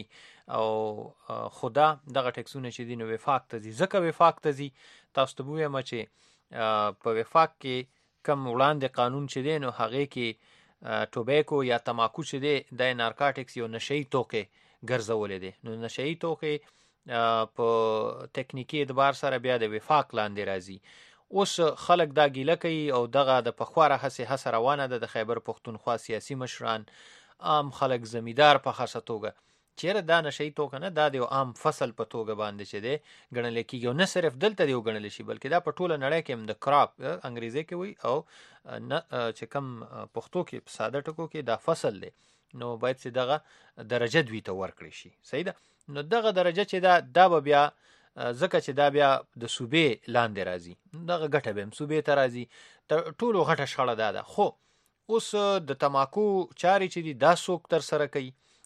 او خو دغه ټیکسونه چې دي نو وفاق ته ځي. ځکه وفاق ته ځي، تاسو ته به ووایم چې په وفاق کې کم وړاندې قانون چې دی نو هغې کې ټوبیکو یا تماکو چې دی د نارکاټکس یو نشهیي توکې ګرځولی دی، نو نشهیي توکې په تکنیکي اعتبار سره بیا د وفاق لاندې راځي. اوس خلک دا ګیله کوي او دغه د پخوا راهسې هڅه روانه ده د خیبر پښتونخوا سیاسي مشران، عام خلک، زمیدار په خاصه توګه، چیرې دا نشهیي توکه نه، دا د یو عام فصل په توګه باندې چې دی ګڼلی کېږي، او نه صرف دلته دی وګڼلی شي بلکې دا په ټوله نړۍ کې هم د کراپ انګریزي کې وایي او چې کوم پښتو کې په ساده ټکو کې دا فصل دی، نو باید چې دغه درجه دوی ته ورکړی شي. صحیح ده؟ نو دغه درجه چې دا به بیا ځکه چې دا بیا د صوبې لاندې راځي، دغه ګټه به هم صوبې ته راځي، تر ټولو غټه شخړه دا ده. خو اوس د تماکو چارې چې دي دا څوک ترسره کوي؟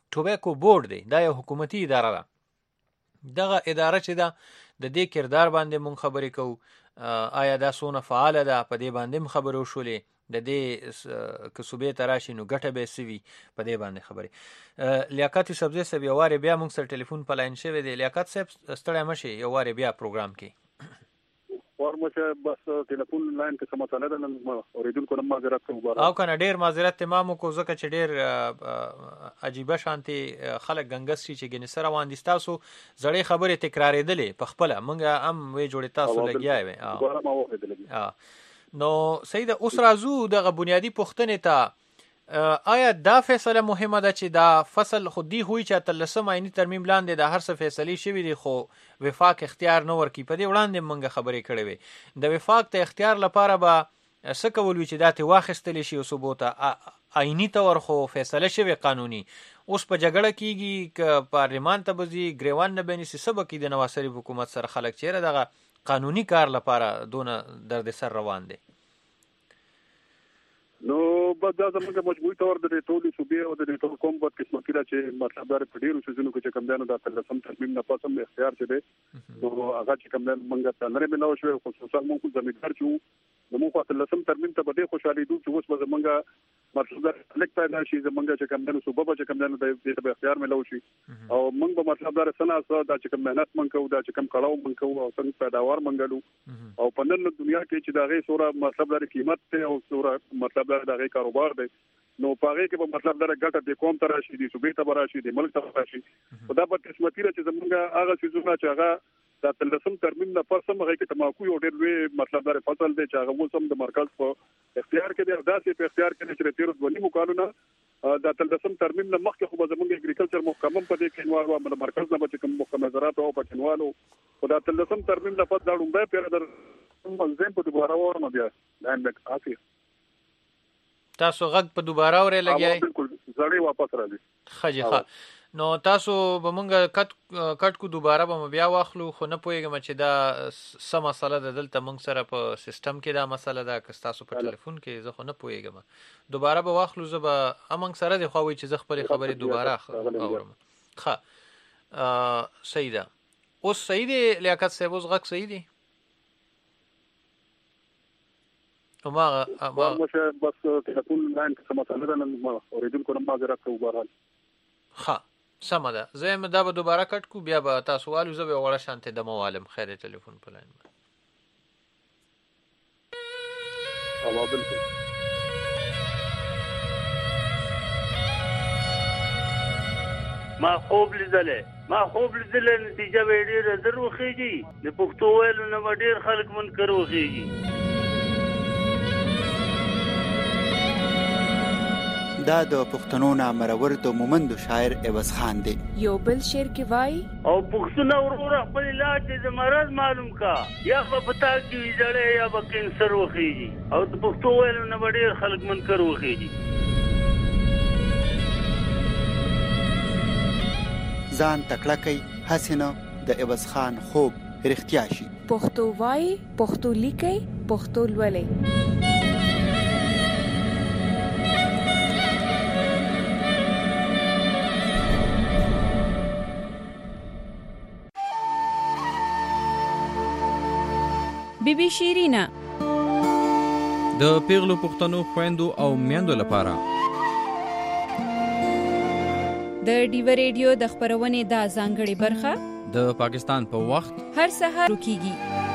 ټوبیکو بورډ دی، دا یو حکومتي اداره ده. دغه اداره چې ده د دې کردار باندې مونږ خبرې کوو، آیا دا څونه فعاله ده، په دې باندې هم خبرې وشولې. د دې که صوبې ته راشي نو ګټه به یې څه وي، په دې باندې خبرې. لیاقت یوسفزی صاحب یو وارې بیا موږ سره ټلیفون په لاین شوی دی. لیاقت صاحب ستړی مه شئ، یو وارې بیا پروګرام کې ورمشه بس ټلیفون لاین کې څه مسله ده، نن اورېدونکو نه معذرت کوم. او کنه ډېر معذرت تمام وکړو ځکه چې ډېر عجیبه شانتي خلک ګنګس شي چې ګنې سره روان دي. ستاسو زړې خبرې تکرارېدلې په خپله، موږ هم وې جوړې تاسو لګیا وې. نو سیده اوس راځو دغه بنیادی پوښتنې ته. آیا دا فیصله مهمه ده چې دا فصل خودی هوی چې 13 آئینی ترمیم لاندې د هر څه فیصلې شوي دي خو وفاق اختیار نه ورکي؟ په دې وړاندې موږ خبرې کړې وې د وفاق ته اختیار لپاره به څه کول وي چې دا ته واخیستلی شي صوبو ته آئینی طور خو فیصله شوی قانوني. اوس په جګړه کېږي که پارلمان ته به ځي ګریوان نه به نیسي، څه به کړي د نواز شریف حکومت سره خلک چیرې دغه قانوني کار لپاره دونه درد سر روان دی؟ نو بس دا زموږ مجبوري تور د ټولې صوبې او د ټول قوم په قسمتي را چې مطلب دا په ډیرو څیزونو کې چې کم دانو د 13 ترمیم نه پاتم اختیار چې دی نو هغه چې کم دانو موږ ته نه ملاو شو، خصوصا موږ زمیندار چې نو موږ په 13 ترمیم ته به خوشالي دوی چې اوس به زمونږ مطلب دا لیک پیدا شي، زمونږ چې کم دانو صوبه چې کم دانو د دې اختیار ملاو شي او موږ به مطلب دا سنا دا چې کم مهنت موږ کوو، دا چې کم کړهو موږ کوو او څنګه پیداوار موږ او په نن دنیا کې چې دا غي سوره مطلب دا قیمت ته او سوره مطلب دا غي کاروبار دی نو پاره کې په مطلب دا ګټه د قوم ته راشي، د صوبې ته راشي، د ملک ته راشي. دا په قسمتي را چې زمونږ هغه څه چې هغه دا 13 ترمیم نه پس هم هغه کې تماکو یو ډېر لوی مطلب دا فصل دی چې هغه اوس هم د مرکز په اختیار کې دی. داسې په اختیار کې چې تیر ځونی مقالونه دا 13 ترمیم نه مخکې خو زمونږ اګریکلچر محکمه په دې کې انوار او د مرکز نه چې کوم محکمه زراعت او پټنوالو خو دا 13 ترمیم نه پس دا ډومبه پیر در منځم په دوباره ورنه بیا لاین بیک آفي تاسو غږ په دوباره اورې لګیای بالکل زړې واپس راځي. خجه نو تاسو به مونږ کټ کو دوباره به بیا واخلو، خو نه پوهیږم چې دا سم مسله ده دلته مونږ سره په سیستم کې دا مسله ده که تاسو په ټلیفون کې زه خو نه پوهیږم. دوباره به واخلو، زه به امنګ سره دی خو وي چې زه خپل خبرې دوباره اورم. ښه سیده اوس صحیح دی لیاقت صاحب، اوس غږ صحیح دی؟ ما مشه بس ټلیفون لاین کې سم مسله ده، نن ما اوریدونکو نه معذرت کوم. بهرحال ښه سمه ده، زه هم دا به دوباره کټ کو، بیا به تاسو والو زه به وړه شانتې د موالم خیر ټلیفون په لاین او بالکل ما خوب لیدلې نتیجه به ډېره زر وخېږي، د پښتو ویلو نه به ډېر خلک منکر وخېږي. دا د پښتنو نامرور د مومندو شاعر عوض خان دی. یو بل شعر کې وای او پښتون ورور خپل علاج د مرض معلوم کا، یا په پتا کې ویځړې یا په کینسر وخېږي او د پښتو ویلو نه ډېر خلک منکر وخېږي. ځان تکړه کوي حسینه د عوض خان خوب رښتیا شي. پښتو وای، پښتو لیکي، پښتو لولي. بیبي شیرینا د پیغلو پښتنو خويندو او میندو لپاره د ډیو ریډیو د خبرونې د ځانګړي برخه د پاکستان په وخت هر سهار کیږي.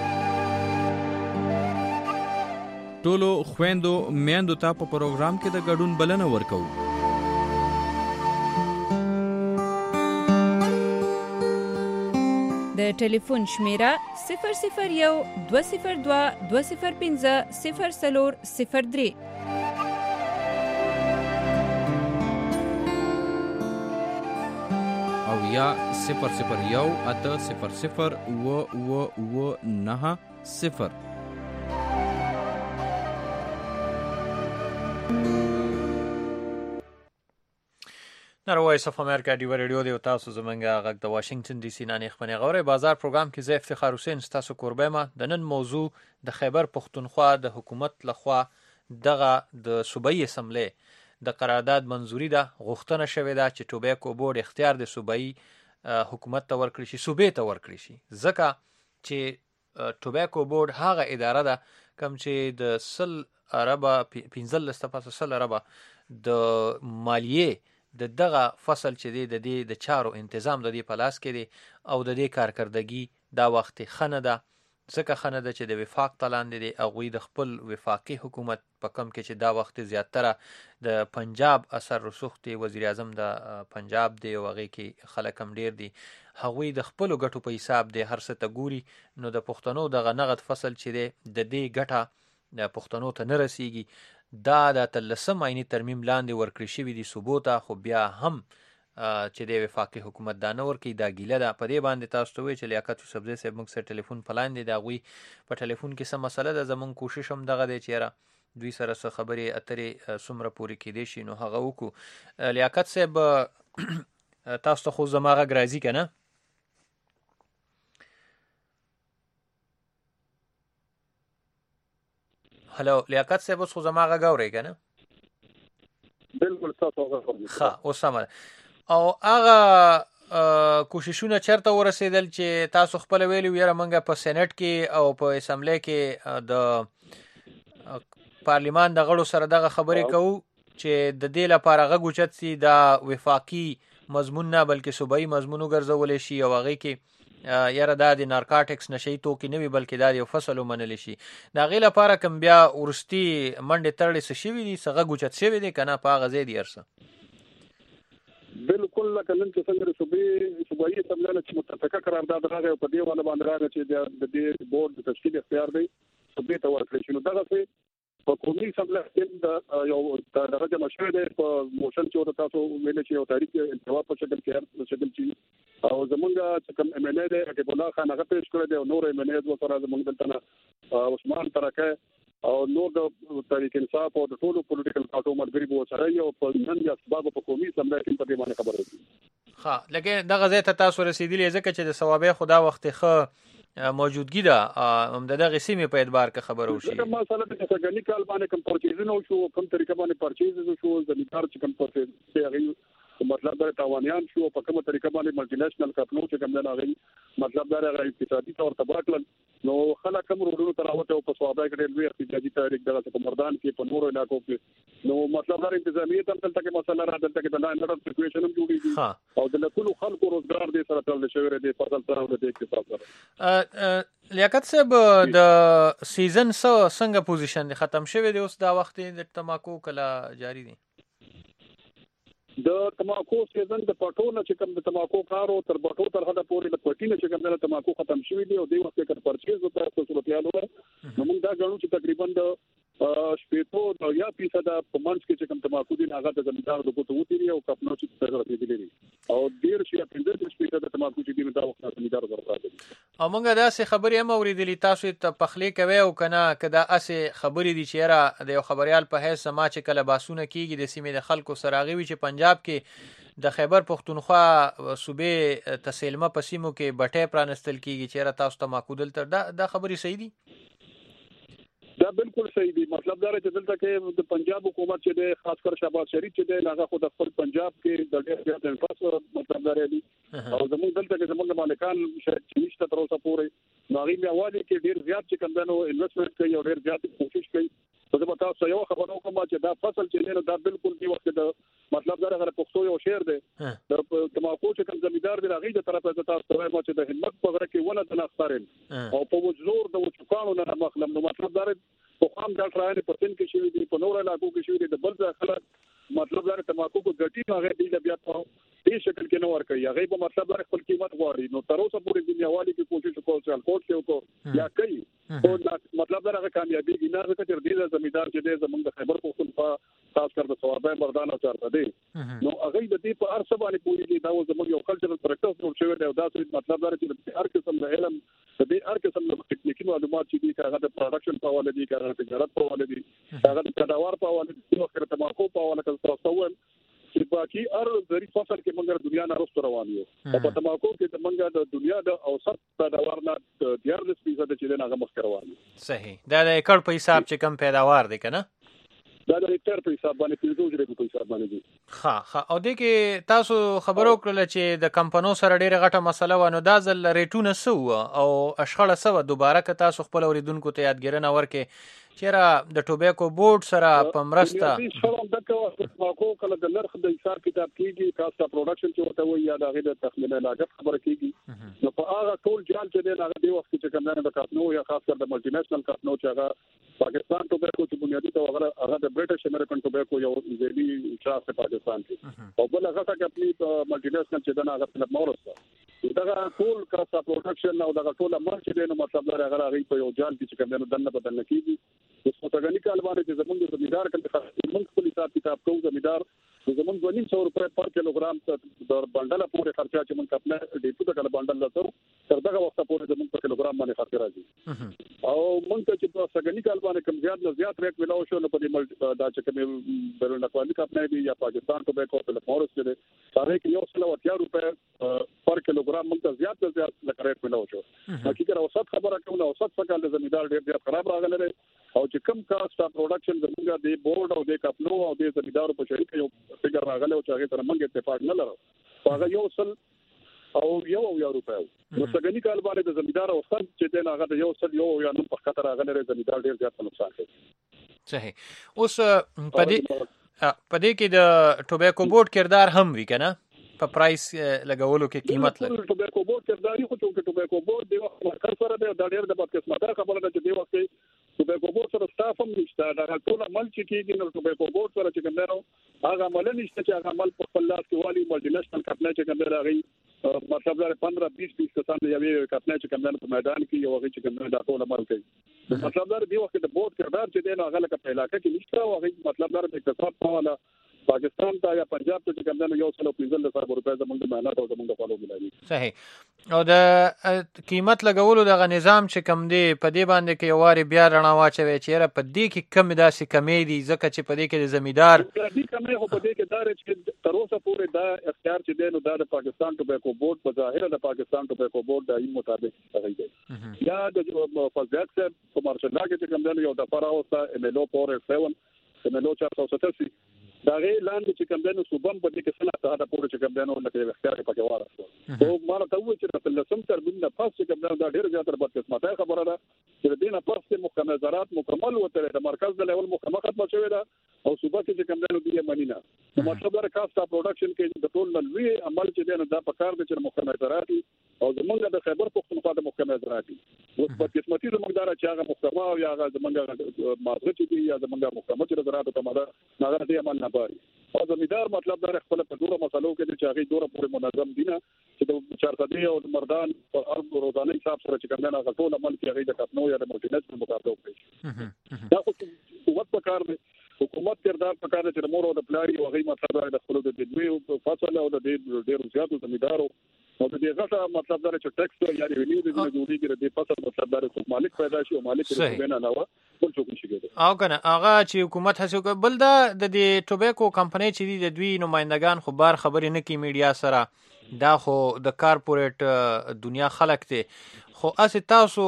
ټولو خويندو میندو ته په پروګرام کې د ګډون بلنه ورکو. د ټلیفون شمیره 001 202 205 0403 او یا 001 800 990. نروای صف امریکا ډیو ریډیو دی او تاسو زمونږه غږ د واشنگټن ډي سي نه خبرونه غوړې بازار پروګرام کې زه افتخار حسین تاسو قربه ما د نن موضوع د خیبر پښتونخوا د حکومت لخوا دغه د صوبایي اسمبلی د قرارداد منظوري ده غوښتنه شوې ده چې ټوبیکو بورډ اختیار د صوبایي حکومت ته ورکړي شي، صوبې ته ورکړي شي، ځکه چې ټوبیکو بورډ هغه اداره ده کوم چې د 100 اربه 15 اربه د مالیې د دغه فصل چې دی د دې د چارو انتظام د دې په لاس کې دی او د دې کارکردګي دا وخت خنه ده، ځکه خنه ده چې د وفاق تلاندې دی. هغوی د خپل وفاقي حکومت په کم کې چې دا وخت زیاتره د پنجاب اثر رسوخ دی، وزیر اعظم د پنجاب دی او هغې کې خلک هم ډیر دي، هغوی د خپلو ګټو په حساب دی هر څه ته ګوري. نو د پښتنو دغه نغد فصل چې دی د دې ګټه د پښتنو ته نه رسیږي. دا د 13 آئینی ترمیم لاندې ورکړی شوي دي صوبو ته، خو بیا هم چې د وفاقي حکومت دا نه ورکوي، دا ګیله ده. په دې باندې تاسو ته ووایي چې لیاقت یوسفزی صاحب موږ سره ټلیفون په لاین دی، د هغوی په ټلیفون کې څه مسله ده، زموږ کوشش هم دغه دی چې یاره دوی سره څه خبرې اترې څومره پورې کیدی شي نو هغه وکړو. لیاقت صاحب تاسو ته خو زما غږ راځي که نه؟ هلو لیاقت صاحب اوس خو زما غږ اورئ که نه؟ بالکل تاسو غږ ښه اوس سمه ده. او هغه کوششونه چېرته ورسېدل چې تاسو خپله ویلي وو یاره موږ په سینټ کې او په اسمبلی کې د پارلیمان د غړو سره دغه خبرې کوو چې د دې لپاره غږ اوچت سي دا وفاقي مضمون نه بلکې صوبایي مضمون وګرځولی شي او هغې کې یاره دا د نارکاټکس نشهي توکي نه وي بلکې دا د یو فصل ومنلی شي. د هغې لپاره کوم بیا وروستي منډې ترړې څه شوي دي، څه غږ اوچت شوی دی که نه په هغه ځای دي هر څه؟ بالکل لکه نن چې څنګه د صوبایي اسمبلی نه چې متفقه قرارداد راغی او په دې والا باندې راغی چې د دې بورډ د تشکیل اختیار دی صوبې ته ورکړی شي، نو دغسې په قومي اسمبلی کې یو دغه جمع شوی دی په موشن چې ورته تاسو ویلې چې یو تاریخ انتخاب په شکل کې شکل چې او زمونږ چې کوم ایم ان ای دی عقیب الله خان هغه پیش کړی دی او نور ایم ان ای سره زمونږ دلته نه عثمان ترکه او نور د تحریک انصاف او د ټولو پولیټیکل پارټو ملګري به ورسره وي او په نن یا سبا په قومي اسمبلی کې په دې باندې خبرې وکړي. ښه لکه دغه ځای ته تاسو رسېدلي ځکه چې د صوابۍ خو دا وخت ښه موجودګي ده هم د دغې سیمې په اعتبار که خبره وشي. دغه مسله د سږني کال باندې کوم پرچیزونه وشو، کوم طریقه باندې پرچیز وشو، زمیندار چې کوم پرچیز دی هغې مطلب دا تاوانیان شو په کومه طریقه باندې ملټي نېشنل کمپنیو چې کوم دی هغې مطلب دا هغه اقتصادي طور تباه کړل. نو خلک هم روډونو ته راوته او په صوابۍ کې ډېر لوی احتجاجي تحریک دغه په مردان کې په نورو علاقو کې نو مطلب دا انتظامیت هم دلته کې مسله را دلته کې د لاین اډر سچویشن هم جوړېږي او د لکونو خلکو روزګار دې سره تړل شوی دی فصل سره او د اقتصاد سره. لیاقت صاحب د سیزن څنګه پوزیشن دی ختم شوی دی اوس دا وخت د تماکو کله جاری دی؟ د تماکو سیزن د پټو نه چې کوم د تماکو کارو تر پټو تر حده پورې د پټي نه چې کوم د تماکو ختم شوی دی او د وخت کې پرچیز وکړ صورتيالو نو موږ دا غواړو چې تقریبا د 80% په منځ کې چې کوم تماکو دي هغه د زمیندار د کوټو وتیری او کپنو چې تر رسیدلې دي او ډیر شي 15% د تماکو چې دي دا وخت زمیندار ضرورت دي. او موږ دا سه خبرې هم اوریدلې تاسو ته پخلي کوي او کنه کدا اسه خبرې دي چې را د یو خبريال په هیڅ سما چې کله باسونه کیږي د سیمې د خلکو سراغي وي چې پنجاب کې د خیبر پختونخوا صوبې تسلیمه پسیمو کې بټې پرانستل کیږي چې را تاسو تماکو دلته دا خبرې صحیح دي؟ دا بالکل صحیح دی. مطلب دا چې دلته کې د پنجاب حکومت چې د خاص کر شهباز شریف چې د هغه خو د خپل پنجاب کې د ډېر زیات انفراسټراکچر مطلب دا دی او زموږ دلته کې زموږ مالکان نشته تر اوسه پورې نو هغه میوالي کې ډېر زیات چې کمدنو انویسټمنټ کوي او ډېر زیات کوشش کوي. زه به تاسو یو خبرو کوم چې دا فصل چې نه دا بالکل دی وخت د مطلب دا غره پښتو یو شعر دی د تماکو چې کوم زمیندار دی هغه د طرفه د تاسو ته ما چې د همت په غره کې ونه تناختارل او په وجزور د وچکانو نه مخلم نو مطلب دا په خام دا ترانه په تن کې شوی دی په نور علاقو کې شوی دی د بل ځای خلک مطلب دا تماکو کو ګټي هغه دی بیا په دې شکل کې نه ور کوي هغه په مطلب دا خپل قیمت غواړي نو تر اوسه پورې دنیاوالي کې کوشش وکړي چې الکوټ کې وکړي یا کوي او مطلب دا هغه کامیابی نه ده چې دې زمیندار چې دې زمونږ د خیبر پختونخوا خاص کر د صوابۍ مردان او چارته دی نو هغه د دې په ارسه باندې پوری دا زموږ یو کلچرل پریکټس جوړ شوی دی او دا څه مطلب دا چې هر قسم د علم د دې هر قسم د ټکنیکی معلومات چې دي هغه د پروډکشن په حواله دي هغه د تجارت په حواله دي هغه د کډاوار په حواله دي او خیر تماکو په حواله کې تاسو چې باقي هر ذری فصل کې موږ دنیا نه رسټ روان یو او په تماکو کې موږ د دنیا د اوسط پیداوار نه 14% چې نه هغه مخ روان یو. صحیح دا د ایکړ په حساب چې کم پیداوار دي کنه دا د هکټار په حساب باندې 15 په حساب باندې دي. ها او د کې تاسو خبرو کړل چې د کمپنو سره ډیره غټه مسله و، نو دا ځل ریټونه سو او اشخړه سو دوباره که تاسو خپل اوریدونکو ته یادګیرنه ورکې چیرې د ټوبیکو بورډ سره په مرسته شوم دغه ماکو کله د نرخ د حساب کتاب کیږي کاسټ پروډکشن چې ورته وي یا د غیر تخمینه لاګت خبره کیږي. نو په هغه ټول جال چې د هغه دی وخت چې کوم نه د کاپنو یا خاص کر د ملټي نېشنل کاپنو چې هغه پاکستان ټوبیکو چې بنیادی توغره هغه د برټش امریکن ټوبیکو یو ځلی شاخ په پاکستان کې او بل هغه څنګه خپل ملټي نېشنل چې دا هغه په مورسته دا ټول کاسټ پروډکشن او دا ټول امر چې د مطلب دا هغه په یو جال کې چې کوم نه دنه بدل کیږي. د سپوتګنی کال باندې چې زمونږ د زمیدار کله موږ خپل حساب کتاب کوو زمیدار زمونږ 200 روپے پر کیلوګرام د بندل پورې خرچه چې موږ خپل ډیپو ته کله بندل لته تر دغه وخت پورې زمونږ په کیلوګرام باندې خرچه راځي او موږ ته چې په سپوتګنی کال باندې کم زیات نه زیات ریټ ملاو شو نو په دې دا چې کوم بیرون اقوامي کمپنۍ دی یا پاکستان ټوبیکو په مورس کې ساره کې 180 روپے پر کیلوګرام موږ ته زیات لکه ریټ ملاو شو. حقیقت اوسط خبره کوم اوسط څخه د زمیدار ډیر خراب راغله او چې کوم کاسټ پروډکشن زموږ د بورډ او د کپلو او د زمیدارو په شریک یو فګر راغله او چې هغه سره موږ اتفاق نه لرو هغه یو سل او یو روپے نو څنګه کال باندې د زمیدار او خرڅ چې د هغه یو سل یا نو په خطر راغله زمیدار ډیر زیات نقصان کوي. صحیح. اوس پدې کې د ټوبیکو بورډ کردار هم وی کنه په پرایس لګولو کې قیمت لري. ټوبیکو بورډ کرداري خو چې ټوبیکو بورډ دی وخت سره د ډیر د بد قسمته خبره ده چې دی وخت ټوبیکو بورډ سره سټاف هم نشته دا ټول عمل چې کیږي نو ټوبیکو بورډ سره چې کوم هغه عمل نشته چې هغه عمل په خپل لاس کې والی ملټي نېشنل کمپنۍ چې کوم راغی مطلب دا 15-20 کسان دی یوې کمپنۍ چې کوم په میدان کې یو هغه چې کوم دا ټول عمل کوي. مطلب دا دی وخت د بورډ کردار چې دی نو هغه لکه په علاقې کې نشته او هغه مطلب دا د اقتصاد په والا پاکستان ته یا پنجاب ته چې کوم نه یو سل 15 روپے زموږ د مهنت او زموږ د فالو ملایي. صحیح. او د قیمت لګولو دغه نظام چې کوم دی په دې باندې کې یواري بیا رڼا واچوي چې په دې کې کم داسې کمې دي ځکه چې په دې کې د زمیدار دې کمې هو په دې کې دار چې تر اوسه پورې دا اختیار چې دی نو دا د پاکستان ټوبیکو بورډ په ظاهر د پاکستان ټوبیکو بورډ د ایم مطابق هغه دی یا د فزاک سے په مارشل لا کې کوم دی یو د فراوسه املو پور 7 املو 487 دا غي لاندې چې کوم دنو صوبم په دې کې سره ته دا پورې چې کوم دنو لکه اختیار پکې واره او مال ته و چې په لسم تر بل نه پاس چې کوم دنو دا ډېر زیات تر بد قسمته خبره ده چې دینه پاس محکمه زراعت مکمل وته د مرکز د لیول محکمه ختمه شوې ده او صوبه کې کوم دنو دی منینا نو مطلب دا کاسټا پروډکشن کې د ټول لوی عمل چې دنو دا په کار د چې محکمه زراعت او زمونږ د خیبر پختونخوا د محکمه زراعت اوس په قسمتي زمونږ دا چې هغه محکمه او یا هغه زمونږ ماده چې دی یا زمونږ محکمه چې زراعت ته ماده هغه دې عمل نه پاري او زمیدار مطلب دا خپل په ډوره مسلو کې چې هغه ډوره پورې منظم دي نه چې د چارتدي او مردان په هر روزانه حساب سره چې کوم نه غټول عمل کې هغه د کپنو یا د ملټینیشنل مقابله کوي. دا خو وخت په کار دی حکومت کردار په کار چې مور او د پلاری او هغه مطلب د خپل د دوی او فاصله او د ډیر زیاتو زمیدارو او د دې غټه مطلب دا چې ټیکس یا ریونیو د جوړی کې د فصل مطلب دا چې مالک پیدا شي او مالک یې نه علاوه بل څه کوي شي او کنه هغه چې حکومت هڅه کوي بل دا د ټوبیکو کمپنۍ چې د دوی نمائندگان خو بار خبرې نه کوي میډیا سره دا خو د کارپوریټ دنیا خلک ته خو اس تاسو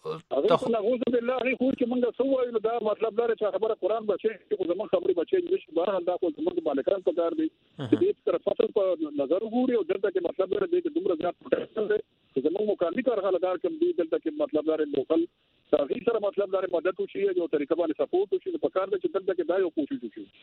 ته نعوذ بالله خو چې موږ سوې دا مطلب دا چې خبره قران بچي چې زموږ خبرې بچي نشي بهر دا خو زموږ مالکان په کار دي دې تر فصل په نظر وګوري او دلته کې مطلب دا دی چې دومره زیات پروټیکشن دی چې زموږ مقامی کارخانه‌دار کوم دي دلته کې مطلب دا لوکل تغیر سره مطلب دا مدد وشي یو طریقه باندې سپورټ وشي په کار د چې دلته کې دا یو کوشش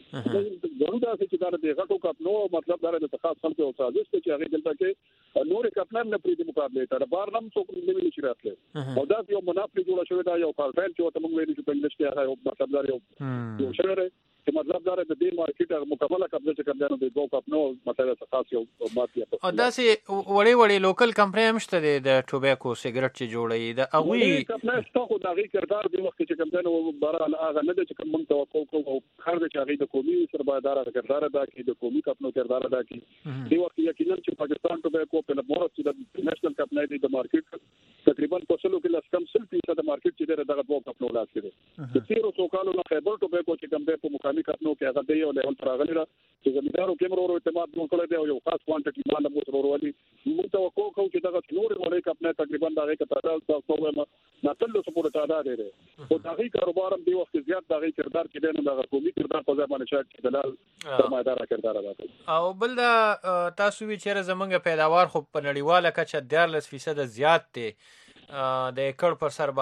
وشي ضروري ده چې دا د غټو کپنو مطلب دا د خاص خلکو او سازش چې هغه دلته کې نور کپنان نه پریدي مقابله تر بار نم څوک نه ویل شي راتله او دا یو منافع جوړ شوی دا یو کارفایل چې ته موږ ویل چې په انګلیش کې هغه مطلب دا یو شعر چې مطلب دا د دې مارکیټ مکمله قبضه چې کړنه د دوه کپنو مطلب خاص یو مارکیټ او دا سي وړي لوکل کمپنۍ مشته د ټوبیکو سیګریټ چې جوړي دا اوی کمپنۍ ستاسو د هغه کردار د وخت چې کمپنۍ باران هغه نه چې کوم توقع کوو خر د هغه د قومي سرمایدار کردار ادا کوي د قومي کپنو کردار ادا کوي د وخت یقینا چې پاکستان ټوبیکو په لمورس د نېشنل کمپنۍ د مارکیټ تقریبا په سلو کې لس کم 100% د مارکیټ چې دغه دوه کپنو لاس کې د تیرو سوکالو نه خیبر ټوبیکو چې کوم په مقامي کپنو کې هغه دی او له راغلی را چې زمیدارو کیمرو اعتماد مونږ کړی دی او یو خاص کوانټیټي مال مو سره ورولي موږ توقع کوو چې دغه نور ولې کپنه تقریبا دغه کتره تاسو وایم ناتل څه پورې تعداد دی او دغه کاروبار هم دی وخت زیات دغه کردار کې دی نو دغه قومي کردار په ځای باندې شاید دلال سرمایدار کردار ادا کوي. او بل دا تاسو وی چیرې زمونږ پیداوار خو په نړیواله کچه 14% زیات دی د ایکړ پر سر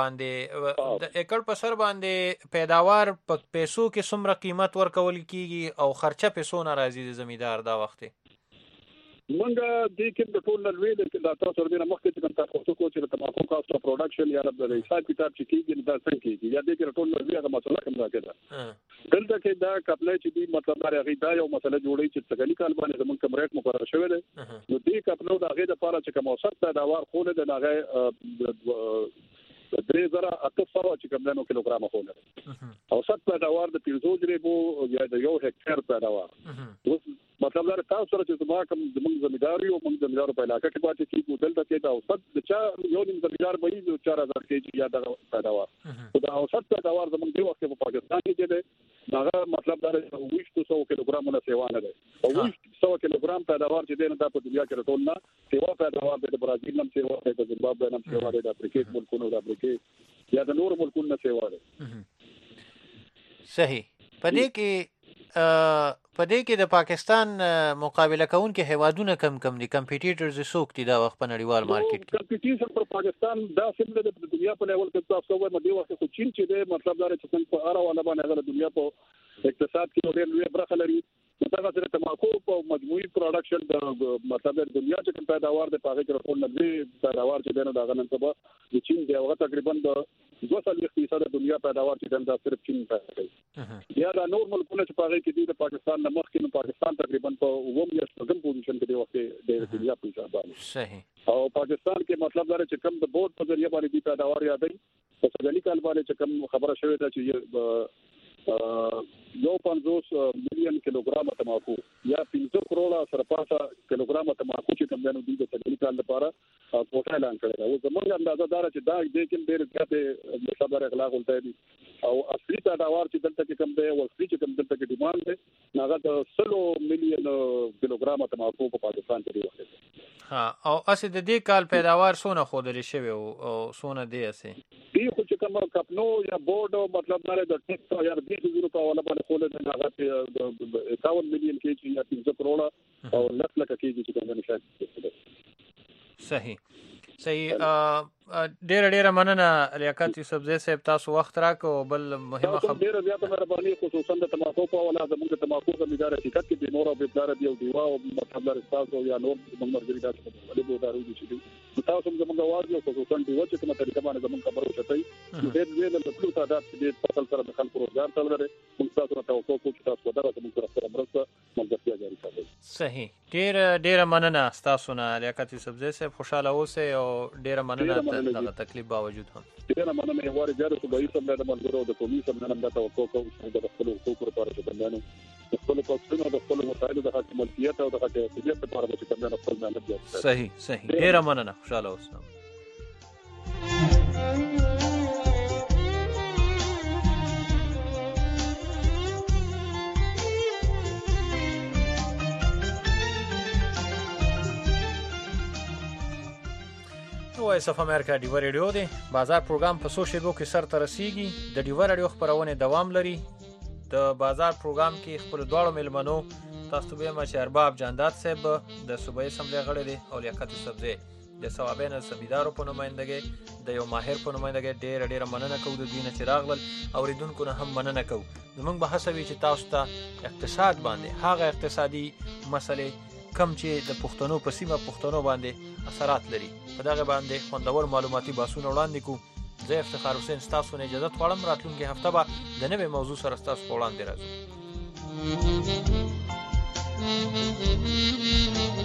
باندې پیداوار په پیسو کې څومره قیمت ورکول کیږي او خرچه پیسو ناراضي د زمیدار دا وخت منګه د کې د ټول لوی د تاسو سره د مخکې چې تاسو کو چې د تماکو کاست اف پروډکشن یا د حساب کتاب چې کیږي دا څنګه کیږي یا د کې ټول لوی هغه مسله کوم راکړه دلته کې دا کپلای چې دی مطلب دا غیدا یو مسله جوړی چې تګلی کال باندې زمون کوم ریټ مقرر شوی دی نو دې کپلو دا غیدا لپاره چې کوم اوسط پیداوار خو له دغه 3800 چې کوم دنو کیلوګرام خو له اوسط پیداوار د 500 جریبو یا د یو هکټر پیداوار مطلب دا تاسو سره چې زما کوم زموږ زمیدار یو موږ زمیدارو په علاقه کې پاتې کیږو دلته کې دا اوسط د چا یو نیم زمیدار به 4000 کېجی یا د پیداوار دا اوسط پیداوار زموږ دی وخت په پاکستان کې دی دا مطلب دا 200 کیلوګرامونه سیوانه ده او 200 کیلوګرام پیداوار چې دی نه د په دنیا کې ټول نه سیوا پیداوار د برازیل نم سیوا د زیمبابوې نم سیوا د افریقا ملکونو د افریقا یا د نور ملکونو سیوا ده. صحیح. پدې کې د پاکستان مقابله کوونکي هیوادونه کم دي کمپیټیټرز څوک دي دا وخت په نړیوال مارکیټ کې کمپیټیشن پر پاکستان دا سیمه د دنیا په لیول کې تاسو کومه مدي وخت خو چین چې دی مطلب دا چې څنګه په اړه ولا باندې د دنیا په اقتصاد کې ډېر لوی برخه لري دا سره تماکو په مجموعي پروډکشن د مطلب د دنیا چې پیداوار د پاګه کې ټول نږدې پیداوار چې دنه دا غنن سبا د چین دی هغه تقریبا د 2% د دنیا پیداوار چې دا صرف چین پیدا کوي یا دا نور ملکونه چې پاګه کې دي د پاکستان نه مخکې نو پاکستان تقریبا په ووم یا څنګه پوزیشن کې دی وخت د دنیا په حساب باندې صحیح او پاکستان کې مطلب دا چې کم د بورډ په ذریعہ باندې دی پیداوار یادای په سګلی کال باندې چې کم خبره شوې ده چې 50 مليون کیلوګرام تماکو یا 500 کروڑه سرپاسه کیلوګرام تماکو چې کوم دنو دي د سګلی کال لپاره کوټه اعلان کړی او زموږ اندازه دار چې دا د کوم ډېر زیات مصدر اخلاق ولته دي او اصلي پیداوار چې دلته کوم دی او اصلي چې کوم دلته کې ډیماند دی هغه د 100 مليون کیلوګرام تماکو په پاکستان کې دی وخت او اسې د دې کال پیداوار سونه خودري شوی او سونه دی اسې دی خو چې کوم کپنو یا بورډ مطلب نه د ټیکس یا د 200 په ولا باندې خو له هغه 51 مليون کېجی یا 300 کروڑه او لک کېجی چې کوم نشي صحیح ډېر مننه لیاقت یوسفزی صاحب تاسو وخت راکو بل مهمه خبره ډېر زیاته مهرباني خصوصا د تماکو په ولا زموږ د تماکو زمیدار حقیقت کې د مور او بلدار دی او دیوا او مطلب تاسو یا نور موږ مرګري تاسو په دې ودارو دي چې تاسو زموږ आवाज یو خصوصا دی چې کومه طریقه باندې زموږ خبرو چتای ډېر ډېر د ټول تعداد د فصل سره د خلکو روزګار تل لري موږ تاسو ته توقع کوو چې تاسو ودارو زموږ سره مرسته ملګرتیا جاری کړئ. صحیح ډېر مننه تاسو نه لیاقت یوسفزی صاحب خوشاله اوسئ او ډېر مننه دغه تکلیف باوجود هم ډېر مننه یوارې زیاده صوبایي سمله د ملګرو د قومي سمله هم دا توقع کوو چې د خپل حقوقو لپاره چې بندانو د خپل پښتون او د خپل مسایلو د حاکمیت او د حاکمیت لپاره چې بندانو خپل مهنت کوي. صحیح ډېر مننه خوشاله اوسئ. وایس اف امریکا ډیو ریډیو دی بازار پروګرام په سو شیبو کې سر ته رسیږي د ډیو ریډیو خبرونه دوام لري د بازار پروګرام کې خپل دواړو ملمنو تاسو به ما چې ارباب جاندات صاحب د صوبایي اسمبلی غړي دي او لیاقت یوسفزی د ثوابین سمیدارو په نمائندګۍ د یو ماهر په نمائندګۍ ډېر مننه کوو د دوی نه چې راغلل اوریدونکو نه هم مننه کوو. زموږ به هڅه وي چې تاسو ته اقتصاد باندې هغه اقتصادي مسلې کم چې د پښتنو په سیمه پښتنو باندې اثرات لري په دغه باندې خوندور معلوماتي بحثونه وړاندې کوو. زه افتخار حسین ستاسو نه اجازه غواړم راتلونکي هفته به د نوې موضوع سره ستاسو په وړاندې راځو.